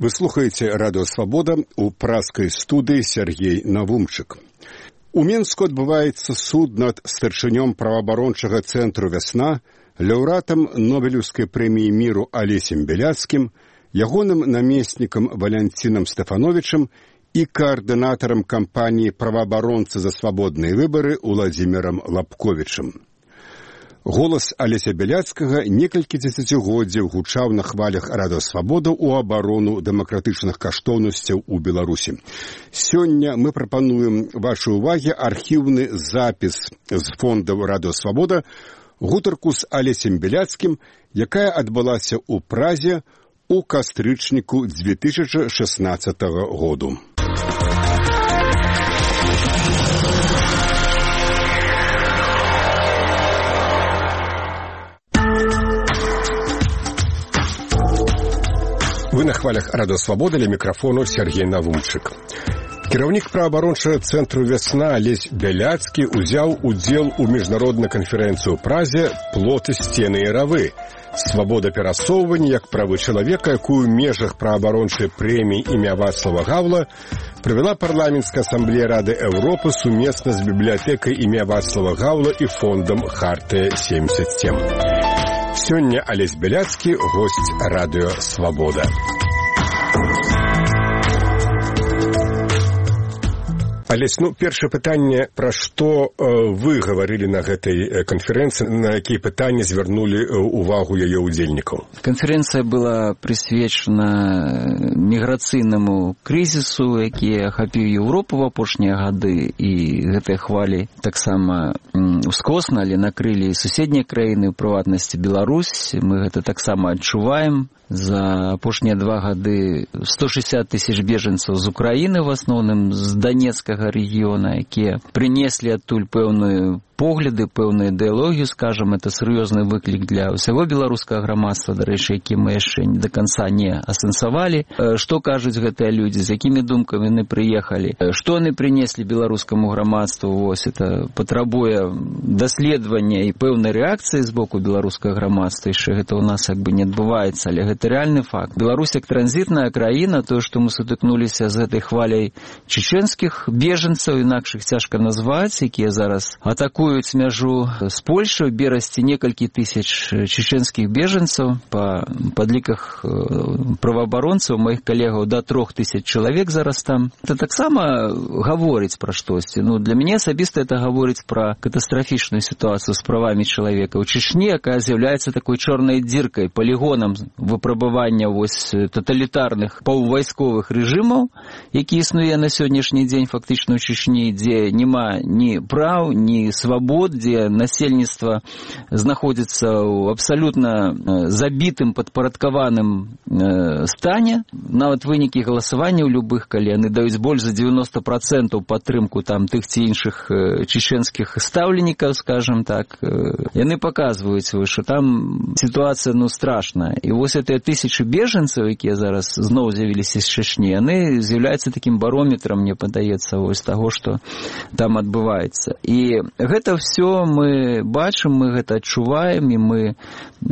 Вы слухаеце радыё «Свабода», у праскай студыі Сергей Навумчык. У Мінску адбываецца суд над старшынём праваабарончага цэнтру «Вясна», лаўрэатам Нобелеўскай прэміі міру Алесем Беляцкім, ягоным намеснікам Валянцінам Стэфановічам і каардынатарам кампаніі «Праваабаронцы за свабодныя выбары» Уладзімірам Лапковічам. Голас Алеся Беляцкага некалькі дзесяцігоддзяў гучаў на хвалях радыё «Свабода» ў абарону дэмакратычных каштоўнасцяў у Беларусі. Сёння мы прапануем вашай уваге архіўны запіс з фондаў радыё «Свабода», гутарку з Алесем Беляцкім, якая адбылася ў Празе у кастрычніку дзве тысячы шаснаццатага году. Вы на хвалях радыё «Свабода», ля мікрафону Сергей Навумчык. Кіраўнік праваабарончага цэнтру «Вясна» Алесь Беляцкі ўзяў удзел у міжнароднай канферэнцыі ў Празе «Плоты, сцены і равы». Свабода перасоўвання як правы чалавека, якую ў межах праваабарончай прэміі імя Вацлава Гаўла правяла парламенцкая асамблея Рады Еўропы сумесна з бібліятэкай імя Вацлава Гаўла і фондам «Хартыя семьдесят семь». Сёння Алесь Беляцкі, госць радыё «Свабода». Алесь, ну, першае пытанне, пра што э, вы гаварылі на гэтай канферэнцыі, на якія пытанні звярнулі увагу яе ўдзельнікаў? Канферэнцыя была прысвечана міграцыйнаму крызісу, які ахапіў Еўропу ў апошнія гады, і гэтыя хвалі таксама ускосналі, накрылі суседнія краіны, у прыватнасці Беларусь. Мы гэта таксама адчуваем. За апошнія два гады сто шэсцьдзесят тысяч бежанцаў з Украіны, в асноўным з Данецкага рэгіёна, якія прынеслі адтуль пэўную погляды, пэўную ідэалогію, скажам, это сур'ёзны выклік для ўсяго беларускага грамадства, дарэчы, які мы яшчэ да канца не асэнсавалі. Што кажуць гэтыя людзі, з якімі думкамі яны прыехалі, што яны прынеслі беларускаму грамадству, вось, это патрабуе даследавання і пэўнай рэакцыі з боку беларускага грамадства, яшчэ гэта ў нас як бы не адбываецца, але гэта рэальны факт. Беларусь як транзітная краіна, тое, што мы сутыкнуліся з гэтай хваляй чеченскіх бежанцаў, інакш іх цяжка назваць, якія зараз атакуюць мяжу з Польшай, у берасці некалькі тысяч чеченскіх бежанцаў, па падліках праваабаронцаў, маіх калегаў, да трох тысяч чалавек зараз там. Это таксама гаворыць пра штосьці. Ну, для мяне асабіста это гаворыць пра катастрафічную сітуацыю з правамі чалавека ў Чечні, якая з'яўляецца такой чорнай дзіркай, палігонам выпрабавання вось таталітарных паўвайсковых рэжымаў, які існуе на сённяшні дзень фактычна ў Чечні, дзе няма ні праў, ні свабод, дзе насельніцтва знаходзіцца ў абсалютна забітым, падпарадкаваным стане. Нават вынікі галасавання ў любых, калі яны даюць больш за дзевяноста працэнтаў падтрымку там тых ці іншых чеченскіх стаўленікаў, скажам так, яны паказваюць, што там сітуацыя, ну, страшная. І вось гэтыя тысячы бежанцаў, якія зараз зноў з'явіліся з Чечні, яны з'яўляюцца такім барометрам, мне падаецца, вось таго, што там адбываецца. І гэта ўсё мы бачым, мы гэта адчуваем, і мы э,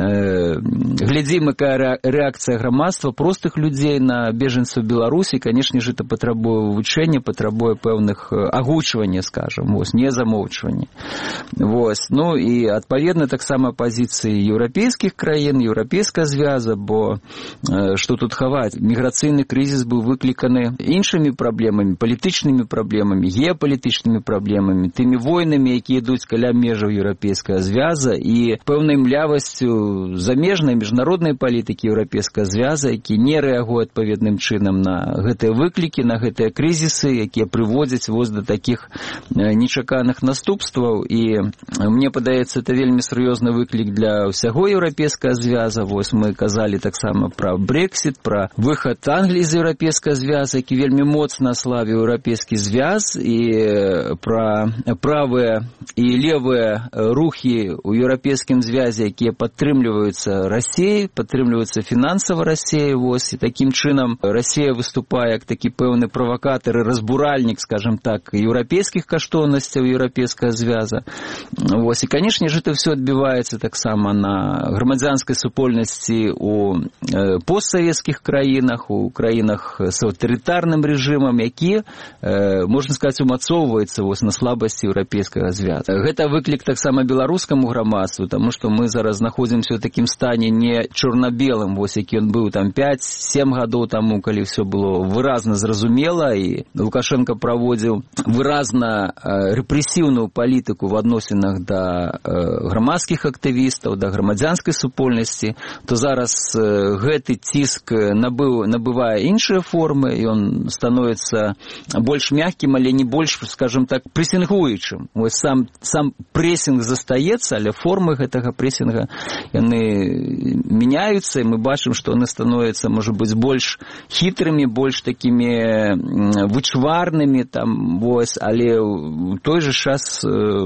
глядзім, якая рэакцыя грамадства, простых людзей на бежанцаў Беларусі. Канешне ж, это патрабуе вывучэння, патрабуе пэўных агучвання, скажам, вось, не замоўчвання. Вось. Ну і адпаведна таксама пазіцыі еўрапейскіх краін, еўрапейскага звяза, бо э, што тут хаваць? Міграцыйны крызіс быў выкліканы іншымі праблемамі, палітычнымі праблемамі, геапалітычнымі праблемамі, тымі войнамі, якія ідуць каля межаў еўрапейскага звяза, і пэўнай млявасцю замежнай міжнароднай палітыкі еўрапейскага звяза, які не рэагуе адпаведным чынам на гэтыя выклікі, на гэтыя крызісы, якія прыводзяць вось да такіх нечаканых наступстваў. І мне падаецца, это вельмі сур'ёзны выклік для ўсяго еўрапейскага звяза. Вось мы казалі таксама пра Брексит, пра выхад Англіі з еўрапейскага звяза, які вельмі моцна аслабіў еўрапейскі звяз, і пра правыя і левыя рухі ў еўрапейскім звязе, якія падтрымліваюць падтрымліваюцца Расіяй, падтрымліваюцца фінансава Расіяй, вось, і такім чынам Расія выступае як такі пэўны правакатар і разбуральнік, скажем так, еўрапейскіх каштоўнасцяў еўрапейскага звяза. Вось, і, канешне ж, это все адбіваецца таксама на грамадзянскай супольнасці у э, постсавецкіх краінах, у краінах з аўтарытарным рэжымам, які, э, можна сказаць, умацоўваецца вось, на слабасці еўрапейскага звяза. Гэта выклік таксама беларускаму грамадству, таму што мы зараз знаходзімся ў такім стане не чорна-белым, вось, які ён быў там пяць-сем гадоў таму, калі все было выразна зразумела, і Лукашенко праводзіў выразна э, рэпрэсіўную палітыку в адносінах да э, грамадскіх актывістаў, да грамадзянскай супольнасці, то зараз э, гэты ціск набыў, набывае іншыя формы, і он становіцца больш мяккім, але не больш, скажем так, прэсінгуючым. Вось сам, сам прэсінг застаецца, але формы гэтага прэсінга яны мяняюцца, і мы бачым, што яны становяцца, можа быць, больш хітрымі, больш такімі вычварнымі, там, вось, але ў той жа час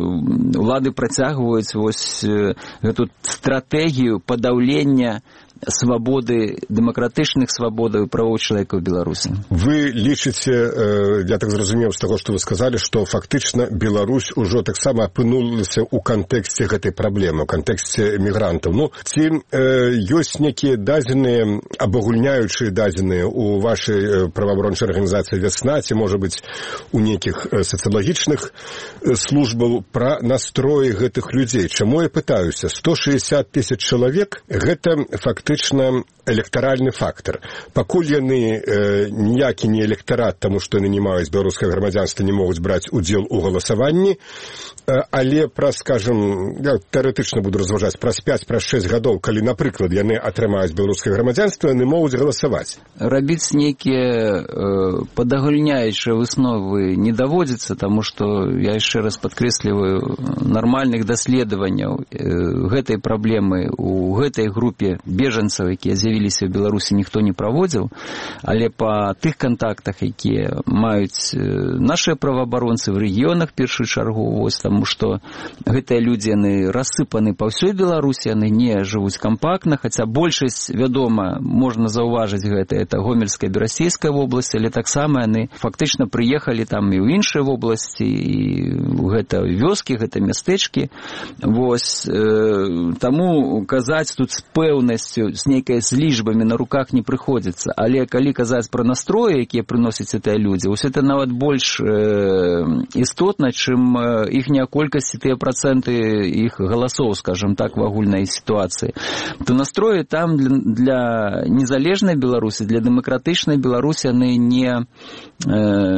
улады працягваюць вось гэту стратэгію падаўлення свободы, демократичных свобод и правоў чалавека ў Беларусі. Вы лічыце, я так зразумеў з таго, што вы сказалі, што фактычна Беларусь ужо таксама апынулася ў кантэксце гэтай праблемы, у кантэксце мігрантаў. Ну, ці э, ёсць некія дадзеныя, абагульняючыя дадзеныя у вашай праваабарончай арганізацыі «Вясна», ці, можа быць, у нейкіх сацыялагічных службаў пра настроі гэтых людзей? Чаму я пытаюся? сто шэсцьдзесят тысяч чалавек – гэта фактычна фактычна электаральны фактор. Пакуль яны э, ніякі не электарат, таму што яны не маюць беларускага грамадзянства, не могуць браць удзел у галасаванні, э, але праз, скажем, я тэарэтычна буду разважаць, праз пяць, праз шэсць гадоў, калі, напрыклад, яны атрымаюць беларускае грамадзянства, яны могуць галасаваць. Рабіць нейкія э, падагульняючыя высновы не даводзіцца, таму што, я яшчэ раз падкрэсліваю, нармальных даследаванняў э, гэтай праблемы у гэтай групе бежанцаў, якія з'явіліся ў Беларусі, ніхто не праводзіў, але па тых кантактах, якія маюць нашыя праваабаронцы в рэгіёнах, першую чаргу, вось, таму што гэтыя людзі, яны рассыпаны па ўсёй Беларусі, яны не жывуць кампактна, хаця большасць, вядома, можна заўважыць гэта, это Гомельская, Берасейская вобласць, але таксама яны фактычна прыехалі там і ў іншыя вобласці, і гэта вёскі, гэта мястэчкі. Вось, э, таму казаць тут з пэўнасцю, з нейкай з лічбамі на руках не прыходзіцца, але калі казаць пра настроі, якія прыносяць гэтыя людзі, вось это нават больш э, істотна, чым іхняя колькасць, тыя працэнты іх галасоў, скажем так, в агульнай сітуацыі. То настроі там для, для незалежнай Беларусі, для дэмакратычнай Беларусі яны не, э,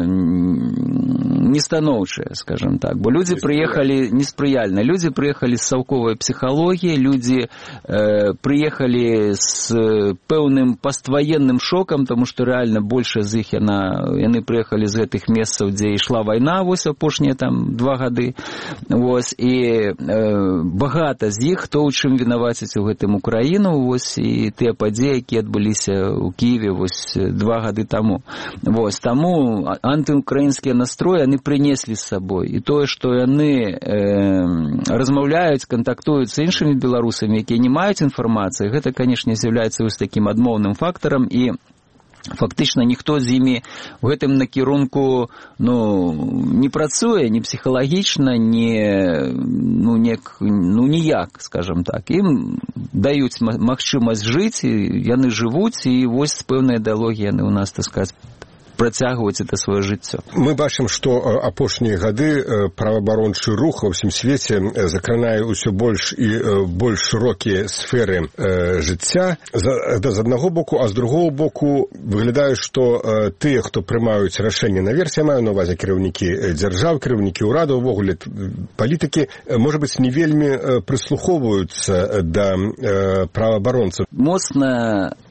не станоўчыя, скажем так, бо людзі прыехалі неспрыяльна, людзі прыехалі з саўковай псіхалогіі, людзі э, прыехалі з пэўным пастваенным шокам, таму што рэальна большая з іх яна, яны прыехалі з гэтых месцаў, дзе ішла вайна, вось апошнія там два гады, вось, і э, багата з іх, хто ў чым вінаваціць у гэтым Украіну, вось, і тыя падзеі, якія адбыліся ў Кіеве, вось, два гады таму. Вось, таму антыукраінскія настроі, яны прынеслі з сабой, і тое, што яны э, размаўляюць, кантактуюць з іншымі беларусамі, якія не маюць інфармацыі, гэта, канешне, з'яўляецца вось такім адмоўным фактарам, і фактычна ніхто з імі ў гэтым накірунку, ну, не працуе, ні псіхалагічна, ні, ну, не, ну, ніяк, скажем так. Ім даюць магчымасць жыць, і яны жывуць, і вось пэўныя ідэалогіі яны ў нас, так сказаць, працягваць это сваё жыццё. Мы бачым, што апошнія гады праваабарончы рух ва ўсім свеце закранае ўсё больш і больш шырокія сферы жыцця. З аднаго боку, а з другого боку выглядае, што тыя, хто прымаюць рашэнні наверсе, маю на увазе кіраўнікі дзяржаў, кіраўнікі ўрадаў, увогуле палітыкі, можа быць, не вельмі прыслухоўваюцца да праваабаронцаў. Моцна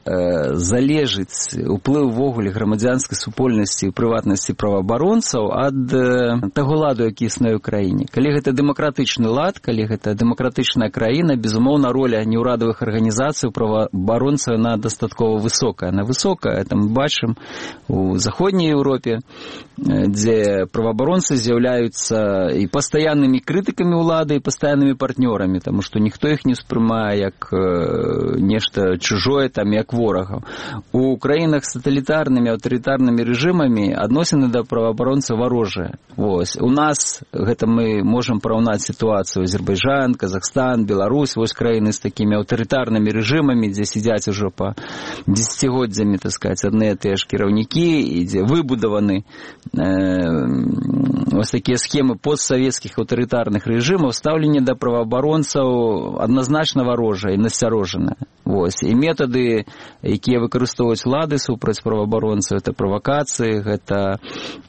залежыць уплыў увогуле грамадзянскай супольнасці і прыватнасці праваабаронцаў ад таго ладу, які існуе ў краіне. Калі гэта дэмакратычны лад, калі гэта дэмакратычная краіна, безумоўна, роля неўрадавых арганізацый праваабаронцаў на дастаткова высокая. Она высокая, это мы бачым у заходняй Еўропе, дзе праваабаронцы з'яўляюцца і пастаяннымі крытыкамі ўлады, і пастаяннымі партнёрамі, таму што ніхто іх не ўспрымае як нешта чужое, там, як ворагаў. У краінах з таталітарнымі, аўтарытарнымі рэжымамі адносіны да праваабаронцаў варожыя. Вось. У нас гэта мы можам параўнаць сітуацыю Азербайджан, Казахстан, Беларусь, вось краіны з такімі аўтарытарнымі рэжымамі, дзе сидзяць ужо па дзесяцігоддзямі, так сказаць, адныя тыя ж кіраўнікі, і дзе выбудаваны э, ось такія схемы постсавецкіх аўтарытарных рэжымаў, стаўленне да праваабаронцаў адназначна варожае і насцярожанае. Вось. І метады, якія выкарыстоўваюць улады супраць праваабаронцаў, гэта правакацыі, гэта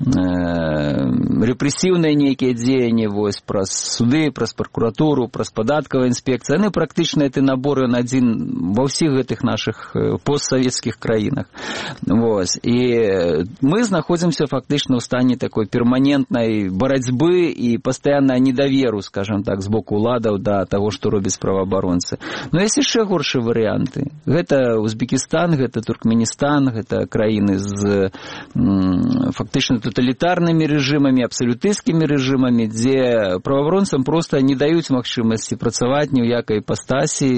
э, рэпрэсіўныя нейкія дзеянні, вось, праз суды, праз пракуратуру, праз падаткавую інспекцыю, яны практычна гэты набор ён адзін ва ўсіх гэтых нашых постсавецкіх краінах. Вось. І мы знаходзімся фактычна ў стане такой перманентнай барацьбы і пастаяннага недаверу, скажам так, з боку уладаў да таго, што робяць праваабаронцы. Но ёсць яшчэ горшыя варыянты. Гэта Узбекістан, гэта Туркменістан, гэта краіны з м, фактычна тоталітарнымі рэжымамі, абсалютысцкімі рэжымамі, дзе праваабаронцам проста не даюць магчымасці працаваць ні ў якай іпастасі,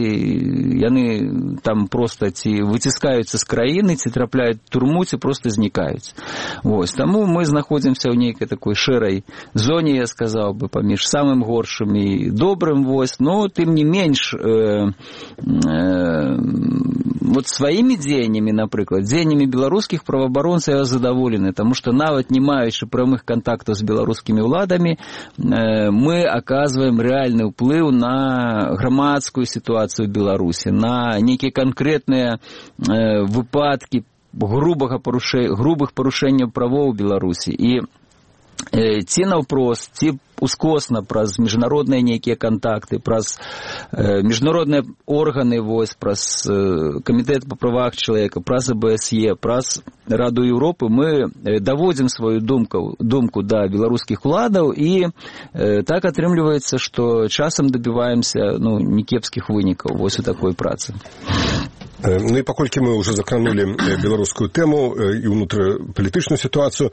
яны там проста ці выціскаюцца з краіны, ці трапляюць в турму, ці проста знікаюць. Вось. Таму мы знаходзімся ў нейкай такой шэрай зоне, я сказаў бы, паміж самым горшым і добрым, вось, но тым не менш э, э, вот сваімі дзеяннямі, напрыклад, дзеяннямі беларускіх праваабаронцаў я задаволены, таму што нават не маючы прамых кантактаў з беларускімі ўладамі, мы аказваем рэальны ўплыў на грамадскую сітуацыю ў Беларусі, на нейкія канкрэтныя выпадкі грубага парушэння, грубых парушэнняў правоў у Беларусі. І ці наўпрост, ці ускосна праз міжнародныя нейкія кантакты, праз э, міжнародныя органы, вось, праз э, Камітэт па правах чалавека, праз А Б С Е, праз Раду Еўропы мы даводзім сваю думку, думку да беларускіх уладаў, і э, так атрымліваецца, што часам дабіваемся, ну, некепскіх вынікаў вось у такой працы. Ну і паколькі мы ўжо закранулі беларускую тэму і ўнутрапалітычную сітуацыю,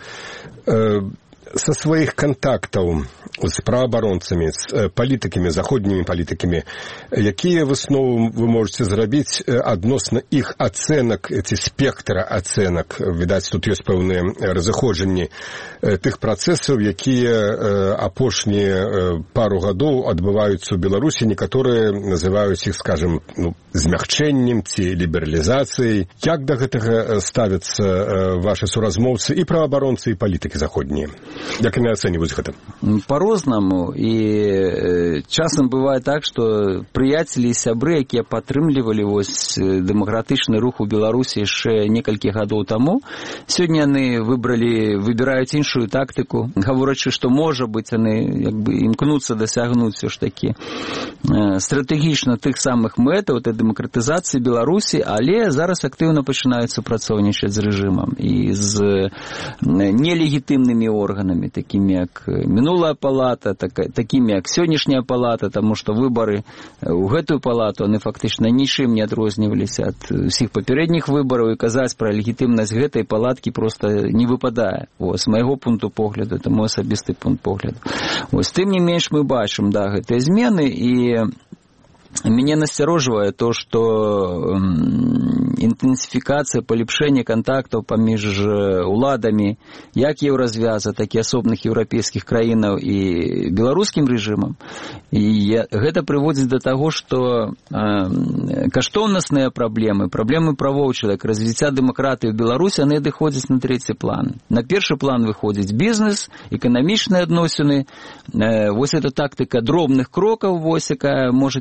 са сваіх кантактаў з праваабаронцамі, з палітыкамі, заходнімі палітыкамі, якія высновы вы можаце зрабіць адносна іх ацэнак, ці спектра ацэнак? Відаць, тут ёсць пэўныя разыходжанні тых працэсаў, якія апошнія пару гадоў адбываюцца ў Беларусі, некаторыя называюць іх, скажем, ну, змягчэннем ці лібералізацыяй. Як да гэтага ставяцца вашы суразмоўцы і праваабаронцы, і палітыкі заходнія? Як яны ацэньваюць гэта? По-рознаму. І часам бывае так, што прыяцелі і сябры, якія падтрымлівалі вось дэмакратычны рух у Беларусі яшчэ некалькі гадоў таму, сёння яны выбралі, выбіраюць іншую тактыку, гаворачы, што, можа быць, яны як бы імкнуцца дасягнуць усё ж такі стратэгічна тых самых мэтаў, та дэмакратызацыі Беларусі, але зараз актыўна пачынаюць супрацоўнічаць з рэжымам і з нелегітымнымі органамі, такімі як мінулая палата, так, такімі як сённяшняя палата, таму што выбары ў гэтую палату, яны фактычна нічым не адрозніваліся ад усіх папярэдніх выбараў, і казаць пра легітымнасць гэтай палаткі проста не выпадае. Вось, з майго пункту погляду, это мой асабісты пункт погляду. Вось, тым не менш мы бачым, да, гэтыя змены, і мяне насцярожвае то, што інтэнсіфікацыя, палепшэнне кантактаў паміж уладамі як еўразвяза, так і асобных еўрапейскіх краінаў і беларускім рэжымам. І гэта прыводзіць да таго, што каштоўнасныя праблемы, праблемы правоў чалавека, развіцця дэмакратыі ў Беларусі, яны адыходзяць на трэці план. На першы план выходзіць бізнес, эканамічныя адносіны. Вось эта тактыка дробных крокаў, вось, якая можа цягнуцца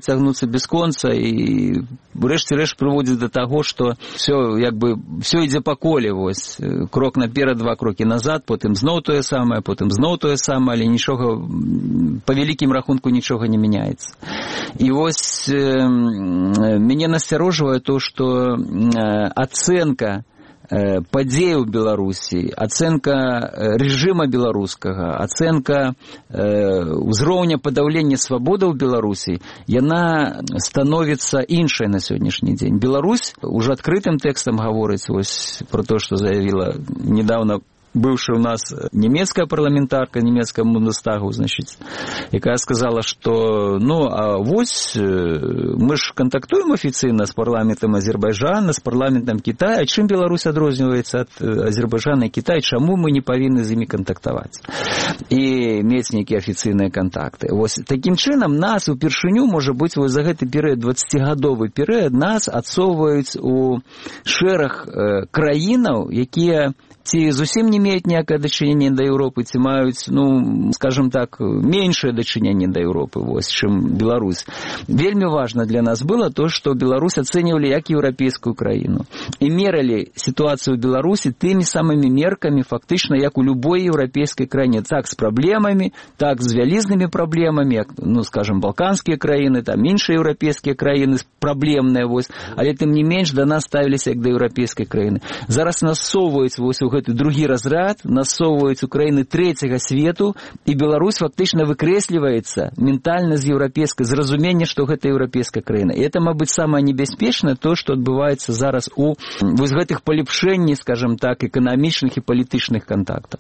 конца бясконца і рэшце рэшт прыводзіць да таго, што все як бы все ідзе па коле, вось крок наперад, два крокі назад, потым зноў тое самае, потым зноў тое самае, але нічога па вялікім рахунку нічога не мяняецца. І вось э, мяне насцярожвае то, што э, ацэнка падзеяў Беларусі, ацэнка рэжыма беларускага, ацэнка ўзроўня падаўлення свабодаў Беларусі, яна становіцца іншай на сённяшні дзень. Беларусь ужо адкрытым тэкстам гаворыць вось про то, што заявіла недавно бывшая у нас немецкая парламентарка немецкого Бундестагу, значит, якая сказала, что, ну, а вось мы ж контактуем официально с парламентом Азербайджана, с парламентом Китая, а чым Беларусь адрозніваецца ад Азербайджана и Китая, чаму мы не павінны з імі кантактаваць і мець нейкія афіцыйныя контакты. Вось таким чынам нас упершыню, можа быць, вось за гэты перыяд, дваццацігадовы перыяд, нас адсоўваюць у шэраг краінаў, якія ці зусім не меюць ніякае дачыненне да Еўропы, ці маюць, ну, скажем так, меншае дачыненне да Еўропы, вось, чым Беларусь. Вельмі важна для нас было то, што Беларусь ацэньвалі як еўрапейскую краіну. І мералі сітуацыю ў Беларусі тымі самымі меркамі, фактычна, як у любой еўрапейскай краіне. Так з праблемамі, так з вялізнымі праблемамі, як, ну, скажем, балканскія краіны, там, іншыя еўрапейскія краіны, праблемныя, вось, але тым не менш да нас ставіліся як да еўрапейскай краіны. Зараз нас совваюць вось у гэты другі разрад, насоўваюць у краіны трэцяга свету, і Беларусь фактычна выкрэсліваецца ментальна з еўрапейскай, з разумення, што гэта еўрапейская краіна. І это, мабыць, самае небяспечнае то, што адбываецца зараз у вось гэтых палепшэнні, скажем так, эканамічных і палітычных кантактаў.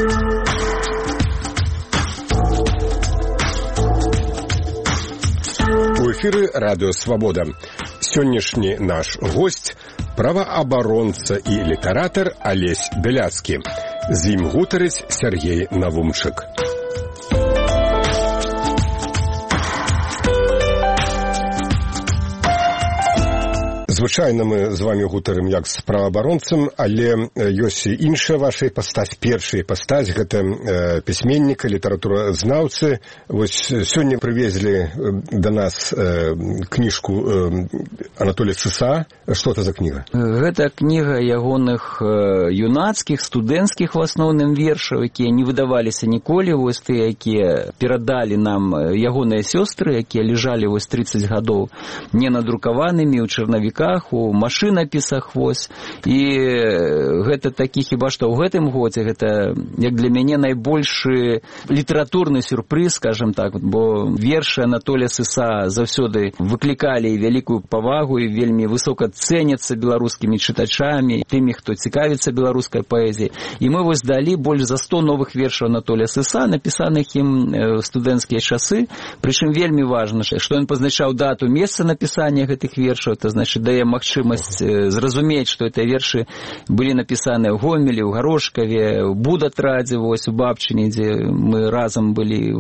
У эфіры радыё Свабода. Сённяшні наш госць праваабаронца і літаратар Алесь Бяляцкі. З ім гутарыць Сяргей Навумчык. Звычайна мы з вами гутарым як з праваабаронцам, але ёсць і іншая ваша іпастась. Першая іпастась – гэта э, пісьменніка, літаратуразнаўцы. Вось сёння прывезлі да нас э, кніжку э, Анатолія Цыса. Што это за кніга? Гэта кніга ягоных э, юнацкіх, студэнцкіх в асноўным вершаў, якія не выдаваліся ніколі, вось тыя, якія перадалі нам ягоныя сёстры, якія ляжалі вось трыццаць гадоў ненадрукаванымі ў чарнавіках, у машынапісах, вось. І гэта такі, хіба што ў гэтым годзе, гэта, як для мяне, найбольшы літаратурны сюрпрыз, скажем так, бо вершы Анатолія Цыса заўсёды выклікалі вялікую павагу і вельмі высока цэняцца беларускімі чытачамі, тымі, хто цікавіцца беларускай паэзіяй. І мы вось далі больш за сто новых вершаў Анатолія Цыса, напісаных ім ў студэнцкія часы. Прычым вельмі важна, што ён пазначаў дату, месца напісання гэтых вершаў, это значыць, дае магчымасць зразумець, што гэтыя вершы былі напісаныя ў Гомелі, ў Гарошкаве, ў Будатрадзе, вось, у Бабчыне, дзе мы разам былі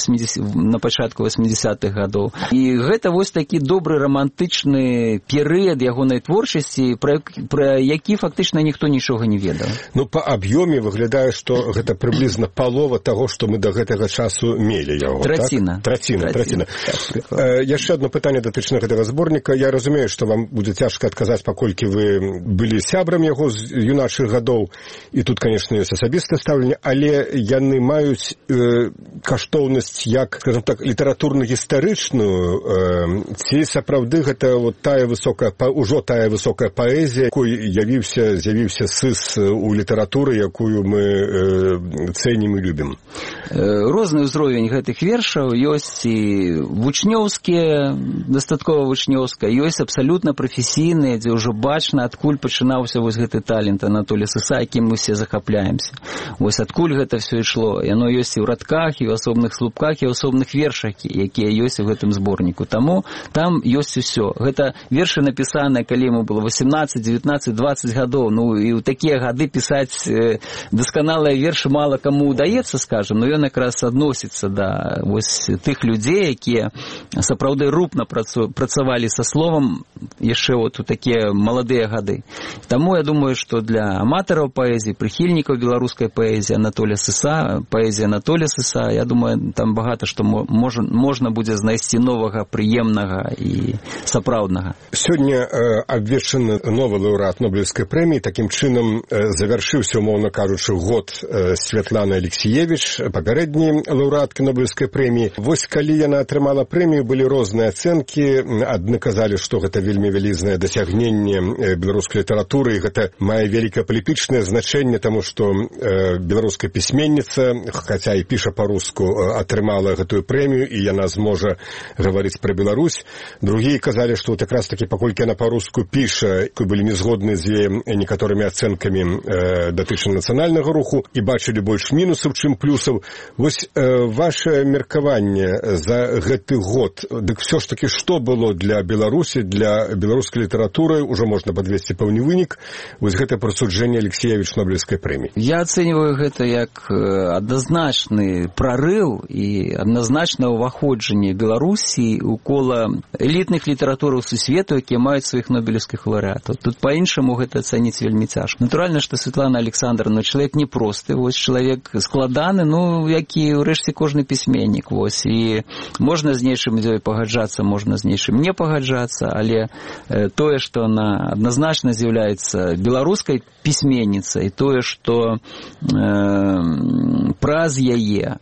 на пачатку восьмідзесятых гадоў. І гэта вось такі добры романтычны перыяд ягонай творчасці, пра, пра які фактычна ніхто нічога не ведаў. Ну, па аб'ёме выглядае, што гэта прыблізна палова таго, што мы да гэтага часу мелі яго. Траціна. Так? Траціна, траціна. Так, э, яшчэ одно пытанне датычна гэтага зборніка. Я разумею, што вам будзе цяжка адказаць, паколькі вы былі сябрам яго з юначых гадоў, і тут, конечно, ёсць асабістае стаўленне, але яны маюць э, каштоўнасць як, скажем так, літаратурна-гістарычную, э, ці сапраўды гэта вот тая высокая, ужо тая высокая паэзія, якой явіўся, з'явіўся сыс у літаратуры, якую мы э, цэнім і любім. Розны ўзровень гэтых вершаў, ёсць і вучнёўскія, дастаткова вучнёўская, ёсць абсалютна прафесійныя, дзе ўжо бачна, адкуль пачынаўся вось гэты талент Анатолія Цыса, якім мы все захапляемся. Вось адкуль гэта все ішло. Яно ёсць і ў радках, і ў асобных слупках, і ў асобных вершах, якія ёсць у гэтым зборніку. Таму там ёсць усё. Гэта вершы напісаныя, калі яму было восемнадцаць, девятнадцать, двадцать гадоў. Ну, і ў такія гады пісаць э, дасканалыя вершы мала каму удаецца, скажем, но ён якраз адносіцца да вось тых людзей, якія сапраўды рупна працавалі са словам, яшчэ яшчэ вот у такія маладыя гады. Таму я думаю, што для аматараў паэзіі, прыхільнікаў беларускай паэзіі Анатолія Сыса, паэзія Анатолія Сыса, я думаю, там багата што можна, можна будзе знайсці новага, прыемнага і сапраўднага. Сёння э, абвешчаны новы лаўрэат Нобелевскай прэміі. Такім чынам э, завяршыўся, умоўна кажучы, год э, Святланы Алексіевіч, папярэдні лаўрэаткі Нобелевскай прэміі. Вось калі яна атрымала прэмію, былі розныя ацэнкі. Адны казалі, што гэта вельмі вялізнае дасягненне беларускай літаратуры, і гэта мае вялікае палітычнае значэнне, таму што э, беларуская пісьменніца, хаця і піша па-руску, атрымала гэтую прэмію, і яна зможа гаварыць пра Беларусь. Другія казалі, што вот якраз такі, паколькі яна па-руску піша, былі не згодны з яе некаторымі ацэнкамі э, датычна нацыянальнага руху і бачылі больш мінусаў, чым плюсаў. Вось э, ваше меркаванне за гэты год, дык все ж таки, што было для Беларусі, для беларускай літаратуры, ужо можна падвесці пэўны вынік, вось гэта прысуджэнне Алексіевіч Нобелевскай прэміі? Я ацэньваю гэта як адназначны прарыў і адназначнае ўваходжанне Беларусі ў кола элітных літаратураў сусвету, якія маюць сваіх нобелевскіх лаўрэатаў. Тут па-іншаму гэта ацэніць вельмі цяжка. Натуральна, што Святлана Александровна чалавек непросты, вось чалавек складаны, ну, як і ўрэшце кожны пісьменнік, вось, і можна з нечым дзёй пагаджацца, можна з нечым не пагаджацца, але э, тое, што она адназначна з'яўляецца беларускай пісьменніцай, тое, што э, праз яе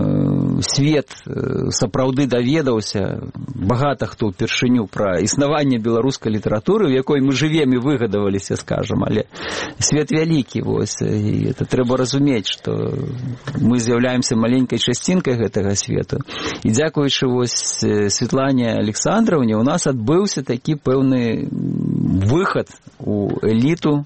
свет сапраўды даведаўся, багата хто ўпершыню пра існаванне беларускай літаратуры, у якой мы жывем і выгадаваліся, скажам, але свет вялікі, вось, і это трэба разумець, што мы з'яўляемся маленькай часцінкай гэтага свету. І дзякуючы вось Святлане Александровне у нас адбыўся такі пэўны выхад у эліту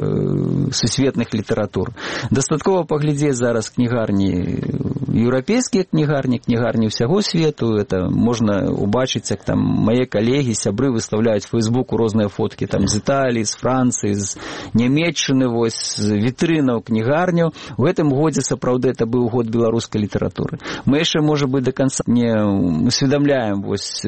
сусветных літаратур. Дастаткова паглядзець зараз кнігарні, еўрапейскія кнігарні, кнігарні ўсяго свету, это можна убачыць, як там мае калегі, сябры выставляюць в Фейсбуку розныя фоткі там з Італіі, з Францыі, з Нямецчыны, вось, з вітрынаў кнігарняў. У гэтым годзе сапраўды это быў год беларускай літаратуры. Мы яшчэ, можа быць, да канца не усведамляем, вось,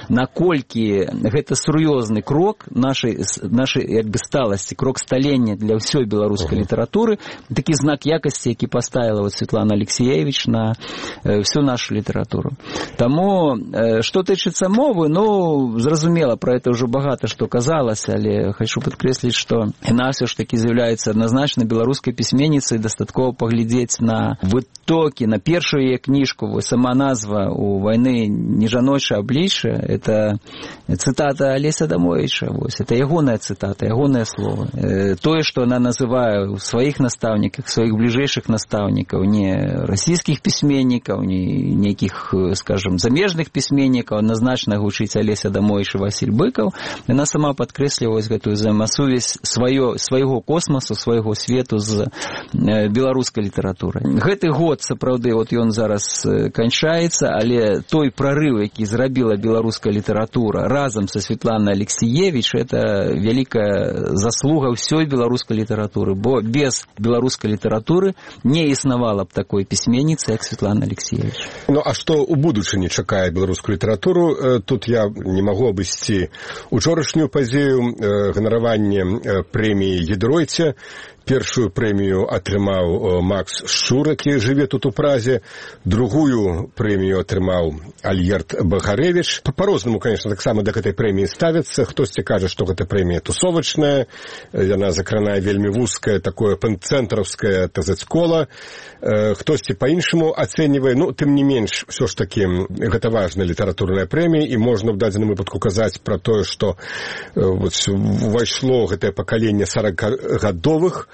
наколькі гэта сур'ёзны крок нашай, нашай як бы сталасці, крок сталення для ўсёй беларускай літаратуры, такі знак якасці, які паставіла вот Святлана Алексіевіч на э, всю нашу літаратуру. Таму, э, што тычыцца мовы, ну, зразумела, пра гэта ўжо багата што казалася, але хочу падкрэсліць, што яна ўсё ж такі з'яўляецца адназначна беларускай пісьменніцай, дастаткова паглядзець на вытокі, на першую яе кніжку, вось сама назва «У вайны не жаночае аблічча», это цытата Алеся Адамовіча, вось, это ягоная цытата, ягонае слово. Э, тое, што она называе ў сваіх настаўніках, сваіх бліжэйшых настаўнікаў, не расійскіх пісьменнікаў, не нейкіх, скажем, замежных пісьменнікаў, адназначна гучыць Алеся Адамовіч і Васіль Быкаў, яна сама падкрэслівае гэтую взаемасувязь сваё, свайго космасу, свайго свету з беларускай літаратурай. Гэты год, сапраўды, вот ён зараз канчаецца, але той прарыў, які зрабіла беларуская літаратура разам са Святланай Алексіевіч, это вялікая заслуга ўсёй беларускай літаратуры, бо без беларускай літаратуры не існавала б такой пісьменніцы, як Святлана Алексіевіч. Ну, а што ў будучыні чакае беларускую літаратуру? Тут я не магу абысці учорашнюю падзею, ганараванне прэміі Гідройце. Першую прэмію атрымаў Макс Шчур, які жыве тут у Празе. Другую прэмію атрымаў Альерт Багарэвіч. Па-рознаму, конечно, таксама да гэтай прэміі ставяцца. Хтосьці кажа, што гэта прэмія тусовачная, яна закранае вельмі вузкае, такое панцэнтраўскае, так сказаць, кола. Хтосьці па-іншаму ацэньвае. Ну, тым не менш, ўсё ж такі, гэта важная літаратурная прэмія, і можна ў дадзеным выпадку казаць пра тое, што вот, увайшло гэтае пакаленне саракагадовых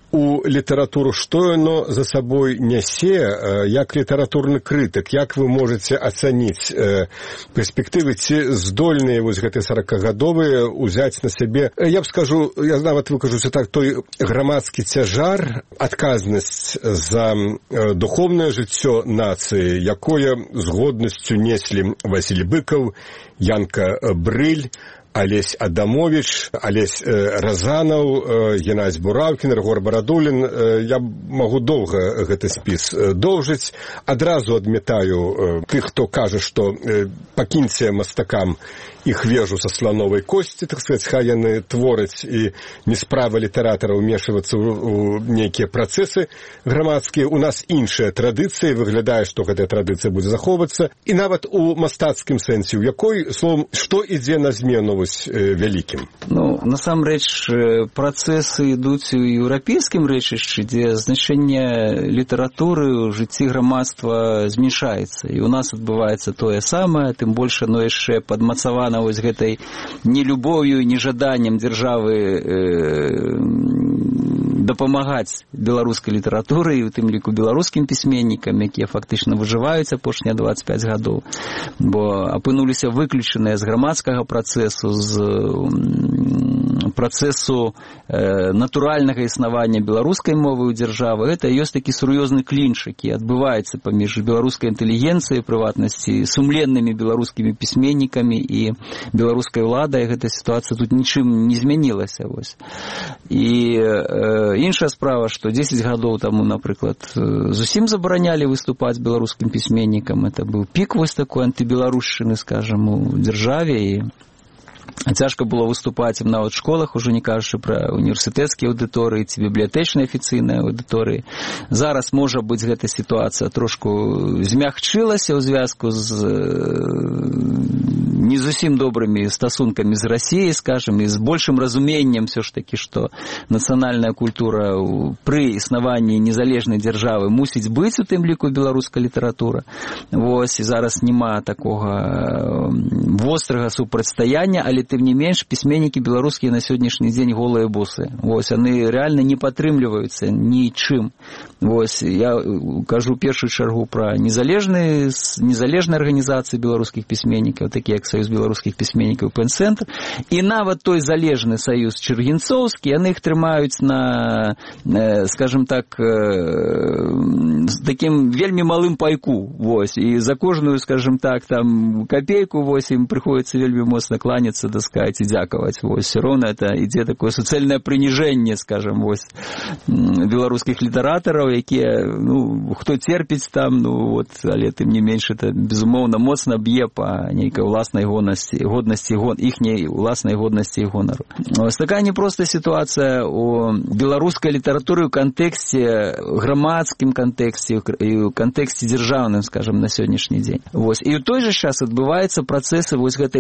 у літаратуру, што яно за сабой нясе, як літаратурны крытык, як вы можаце ацаніць перспектывы, ці здольныя вось гэтыя саракагадовыя узяць на сябе, я б скажу, я нават выкажуся так, той грамадскі цяжар, адказнасць за духовнае жыццё нацыі, якое з годнасцю неслі Васіль Быкаў, Янка Брыль, Алесь Адамович, Алесь э, Разанаў, э, Геннадзь Бураўкін, Рыгор Барадулін. Э, я магу доўга гэты спіс э, доўжыць. Адразу адмятаю э, тых, хто кажа, што э, пакіньце мастакам іх вежу са слановай косці, так сказаць, хай яны твораць, і не справа літаратара ўмешвацца ў, у нейкія працэсы грамадскія. У нас іншая традыцыя, выглядае, што гэтая традыцыя будзе захоўвацца, і нават у мастацкім сэнсе, у якой, словом, што ідзе на змену вось э, вялікім? Ну, насамрэч, працэсы ідуць у еўрапейскім рэчышчы, дзе значэнне літаратуры ў жыцці грамадства зменшаецца. І у нас адбываецца тое самае, тым больш оно яшчэ падмацавана вось гэтай нелюбов'ю, нежаданнем дзяржавы э, дапамагаць беларускай літаратуры, і у тым ліку беларускім пісьменнікам, якія фактычна выжываюць апошнія дваццаць пяць гадоў, бо апынуліся выключаныя з грамадскага працэсу, з працэсу э, натуральнага існавання беларускай мовы ў дзяржавы. Гэта ёсць такі сур'ёзны клінч, які адбываецца паміж беларускай інтэлігенцыяй, прыватнасці, сумленнымі беларускімі пісьменнікамі і беларускай уладай. Гэта сітуацыя тут нічым не змянілася. Вось. І э, іншая справа, што дзесяць гадоў таму, напрыклад, зусім забаранялі выступаць беларускім пісьменнікам. Это быў пік вось такой антыбеларушчыны, скажам, у дзяржаве, і цяжка было выступаць ім нават у школах, ужо не кажучы пра універсітэцкія аўдыторыі ці бібліятэчныя афіцыйныя аўдыторыі. Зараз, можа быць, гэта сітуацыя трошку змягчылася ў звязку з не зусім добрымі стасункамі з Расіяй, скажам, і з большым разуменнем все ж такі, што нацыянальная культура пры існаванні незалежнай дзяржавы мусіць быць, у тым ліку беларуская літаратура. Вось, і зараз няма такога вострага супрацьстаяння, але тым не менш пісьменнікі беларускія на сённяшні дзень голыя босы. Вось, яны рэальна не падтрымліваюцца нічым. Вось, я кажу ў першую чаргу пра незалежныя незалежныя арганізацыі беларускіх пісьменнікаў, такія як Саюз беларускіх пісьменнікаў, Пен-цэнтр, і нават той залежны саюз чыргінцоўскі, яны іх трымаюць на, скажем так, з такім вельмі малым пайку. Вось, і за кожную, скажем так, там копейку, вось, ім прыходзіцца вельмі моцна кланяцца, да сказаць, і дзякаваць. Вось, все роўна это ідзе такое суцэльнае прыніжэнне, скажем, вось, беларускіх літаратараў, якія, ну, хто церпіць там, ну, вот, але тым не менш, это, безумоўна, моцна б'е па нейкай уласнай годнасці, годнасці гон, іхняй уласнай годнасці і гонару. Ось такая непростая сітуацыя у беларускай літаратуры ў кантэксце, грамадскім кантэксце і ў кантэксце дзяржаўным, скажем, на сённяшні дзень. Вось, і ў той жа час адбываюцца працэсы вось гэтай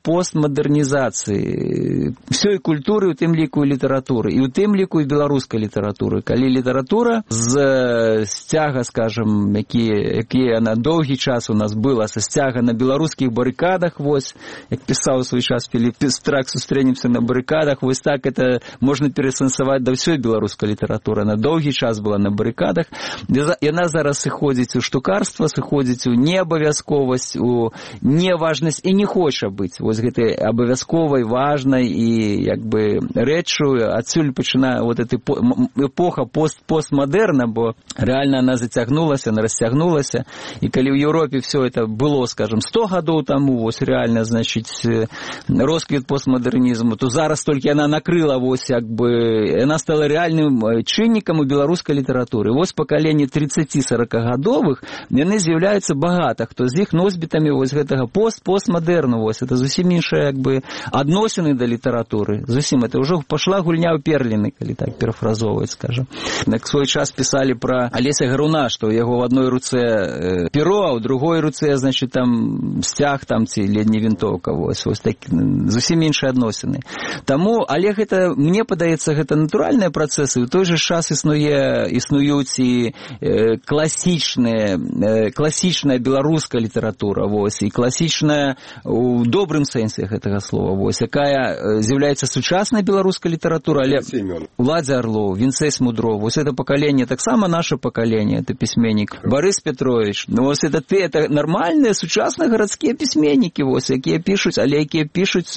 пост-постмадэрнізацыі ўсёй культуры, у тым ліку і літаратуры, і ў тым ліку і беларускай літаратуры. Калі літаратура з сцяга, скажем, які, які на доўгі час у нас была, са сцяга на беларускіх барыкадах, вось, як пісаў у свой час Філіп Пестрак, «Сустрэнемся на барыкадах», вось так это можна перасэнсаваць да ўсёй беларускай літаратуры. На доўгі час была на барыкадах. Яна зараз сыходзіць у штукарства, сыходзіць у неабавязковасць, у неважнасць і не хоча быць вось гэтай абавязковай, важнай і як бы рэччу. Адсюль пачынае вот эта эпоха пост постмадэрна, бо рэальна она зацягнулася, она расцягнулася. І калі ў Еўропе все это было, скажем, сто гадоў таму, вось реально, значыць, росквіт постмадэрнізму, то зараз толькі яна накрыла, вось як бы яна стала рэальным чыннікам у беларускай літаратуры. Вось пакаленне тридцати-сорокагадовых, яны з'яўляюцца багата, хто з іх носьбітамі вось гэтага пост-постмадэрну, вось это зусім іншыя як бы адносіны да літаратуры. Зусім это ўжо пашла гульня ў перліны, калі так перафразоўваць, скажам. Так свой час пісалі пра Алеся Гаруна, што ў яго в адной руцэ перо, а ў другой руцэ, значит, там сцяг там ці ледні вінтоўка, вось, вось так, зусім іншыя адносіны. Таму, але гэта, мне падаецца, гэта натуральныя працэсы. У той же час існуе, існуюць і э, класічная, э, класічная беларуская літаратура, вось, і класічная у добрым сэнсе гэтага слова, вось, якая з'яўляецца сучаснай беларускай літаратурай, але Уладзе Арлоў, Вінцэй Смудров, вось это пакаленне, таксама наше пакаленне, это пісьменнік Борис Петрович, ну, вось это ты, это нормальныя сучасныя гарадскія пісьменнікі, вось, вось, якія пішуць, але якія пішуць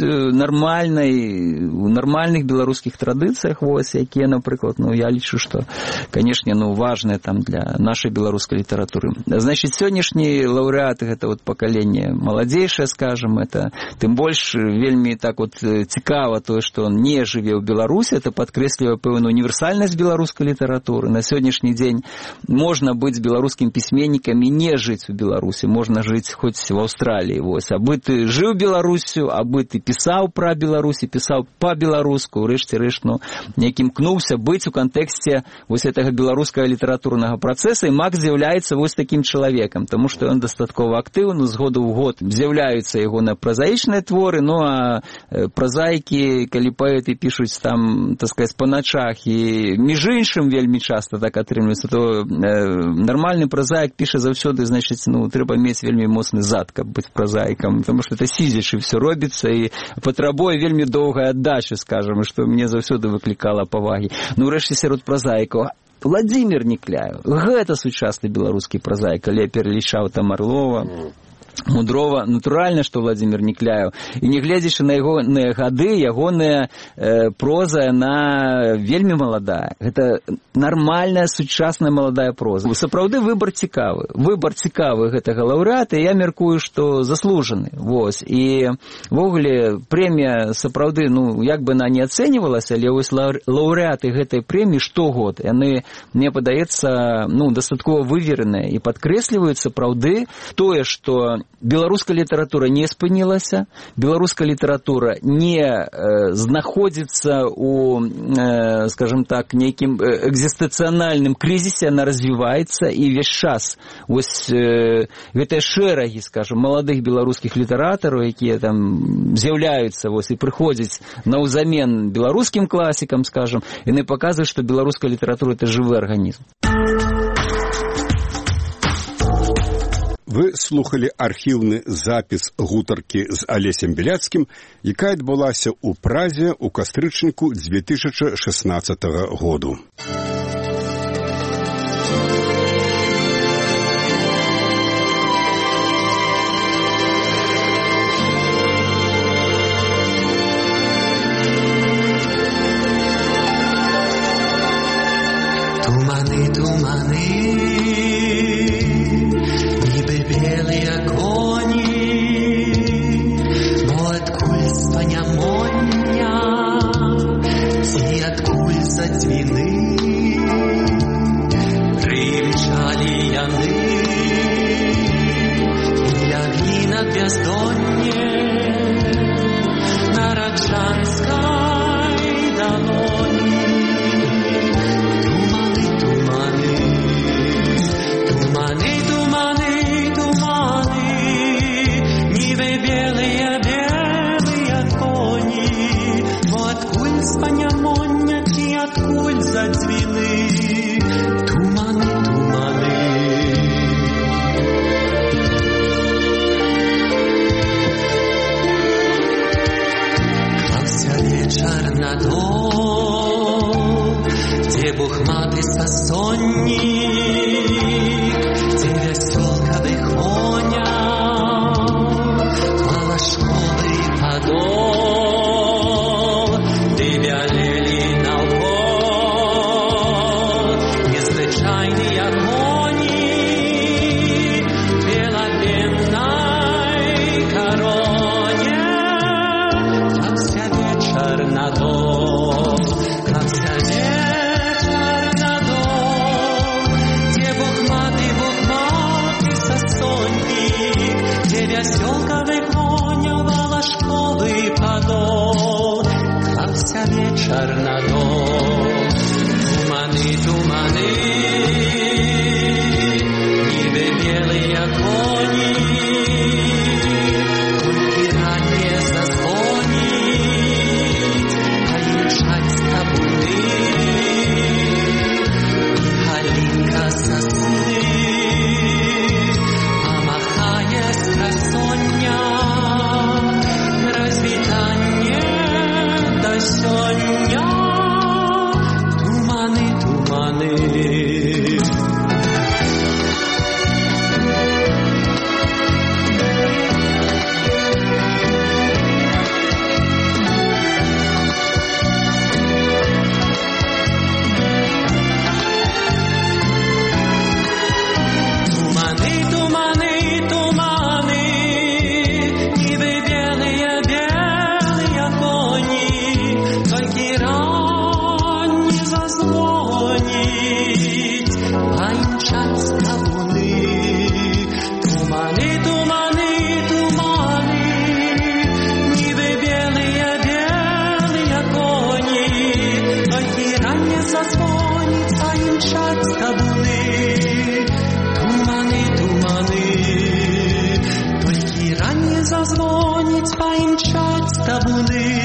нармальнай, у нармальных беларускіх традыцыях, вось, якія, напрыклад, ну, я лічу, што, канешне, ну, важныя там для нашай беларускай літаратуры. Значыць, сённяшнія лаўрэаты, гэта вот пакаленне маладзейшае, скажем, это, тым больш, вельмі так вот цікава тое, што он не жыве ў Беларусі, это падкрэслівае пэўную універсальнасць беларускай літаратуры. На сённяшні дзень можна быць беларускім пісьменнікам і не жыць у Беларусі, можна жыць хоць в Аўстраліі, вось. Абы ты жыў Беларусю, абы ты пісаў пра Беларусі, пісаў па-беларуску, урэшце рэшт, ну, неяк імкнуўся быць у кантэксце вось гэтага беларускага літаратурнага працэса, і Макс з'яўляецца вось такім чалавекам, таму што ён дастаткова актыўны, з году ў год з'яўляюцца яго на празаічныя творы, ну, а празаікі, калі паэты пішуць там, так сказаць, па начах, і між іншым вельмі часта так атрымліваецца, то э, нармальны празаік піша заўсёды, значыць, ну, трэба мець вельмі моцны зад, каб быць празаікам, таму што это сидзячы ўсё робіцца і патрабуе вельмі доўгай аддачы, скажам, што мне заўсёды выклікала павагі. Ну, урэшце, сярод празаікаў Владзімір Нікляеў, гэта сучасны беларускі празаік, калі я пералічаў там Арлова, Мудрова, натуральна, што Владзімір Нікляеў. І не гледзячы на ягоныя гады, ягоная э, проза, яна вельмі маладая. Гэта нармальная, сучасная маладая проза. Сапраўды выбар цікавы. Выбар цікавы гэтага лаўрэата, і я мяркую, што заслужаны. Вось. І ввогуле прэмія сапраўды, ну, як бы она не ацэньвалася, але вось лаўрэаты гэтай прэміі штогод, яны, мне падаецца, ну, дастаткова вывереныя і падкрэсліваюць сапраўды тое, што беларуская літаратура не спынілася, беларуская літаратура не э, знаходзіцца у, э, скажем так, нейкім экзістэнцыянальным крызісе, она развіваецца, і весь час вось э, гэтыя шэрагі, скажем, маладых беларускіх літаратараў, якія там з'яўляюцца вось і прыходзяць наўзамен беларускім класікам, скажем, яны паказваюць, што беларуская літаратура — это жывы арганізм. Вы слухали архіўны запіс гутаркі з Алесем Беляцкім, якая адбылася ў Празе ў кастрычніку две тысячи шестнадцатого году. Туманы, туманы, белые кони, но откуль спаня моня, ці откуль за дзвіны, прымчалі яны, лягли на бяздонне, на раджанскай далоні. Туманы, туманы, туманы, туманы, белые, белые кони, но откуль спаня моня, ці откуль за дзвіны, туманы, туманы. Клаўся вечар на дом, дзе бухматы сасоннік, дзе вясёлкавы коня, школы падол, ды бялелі наўкол незвычайныя коні белабеннай кароне. Клаўся вечар на дом, клаўся вечар на дом, табуни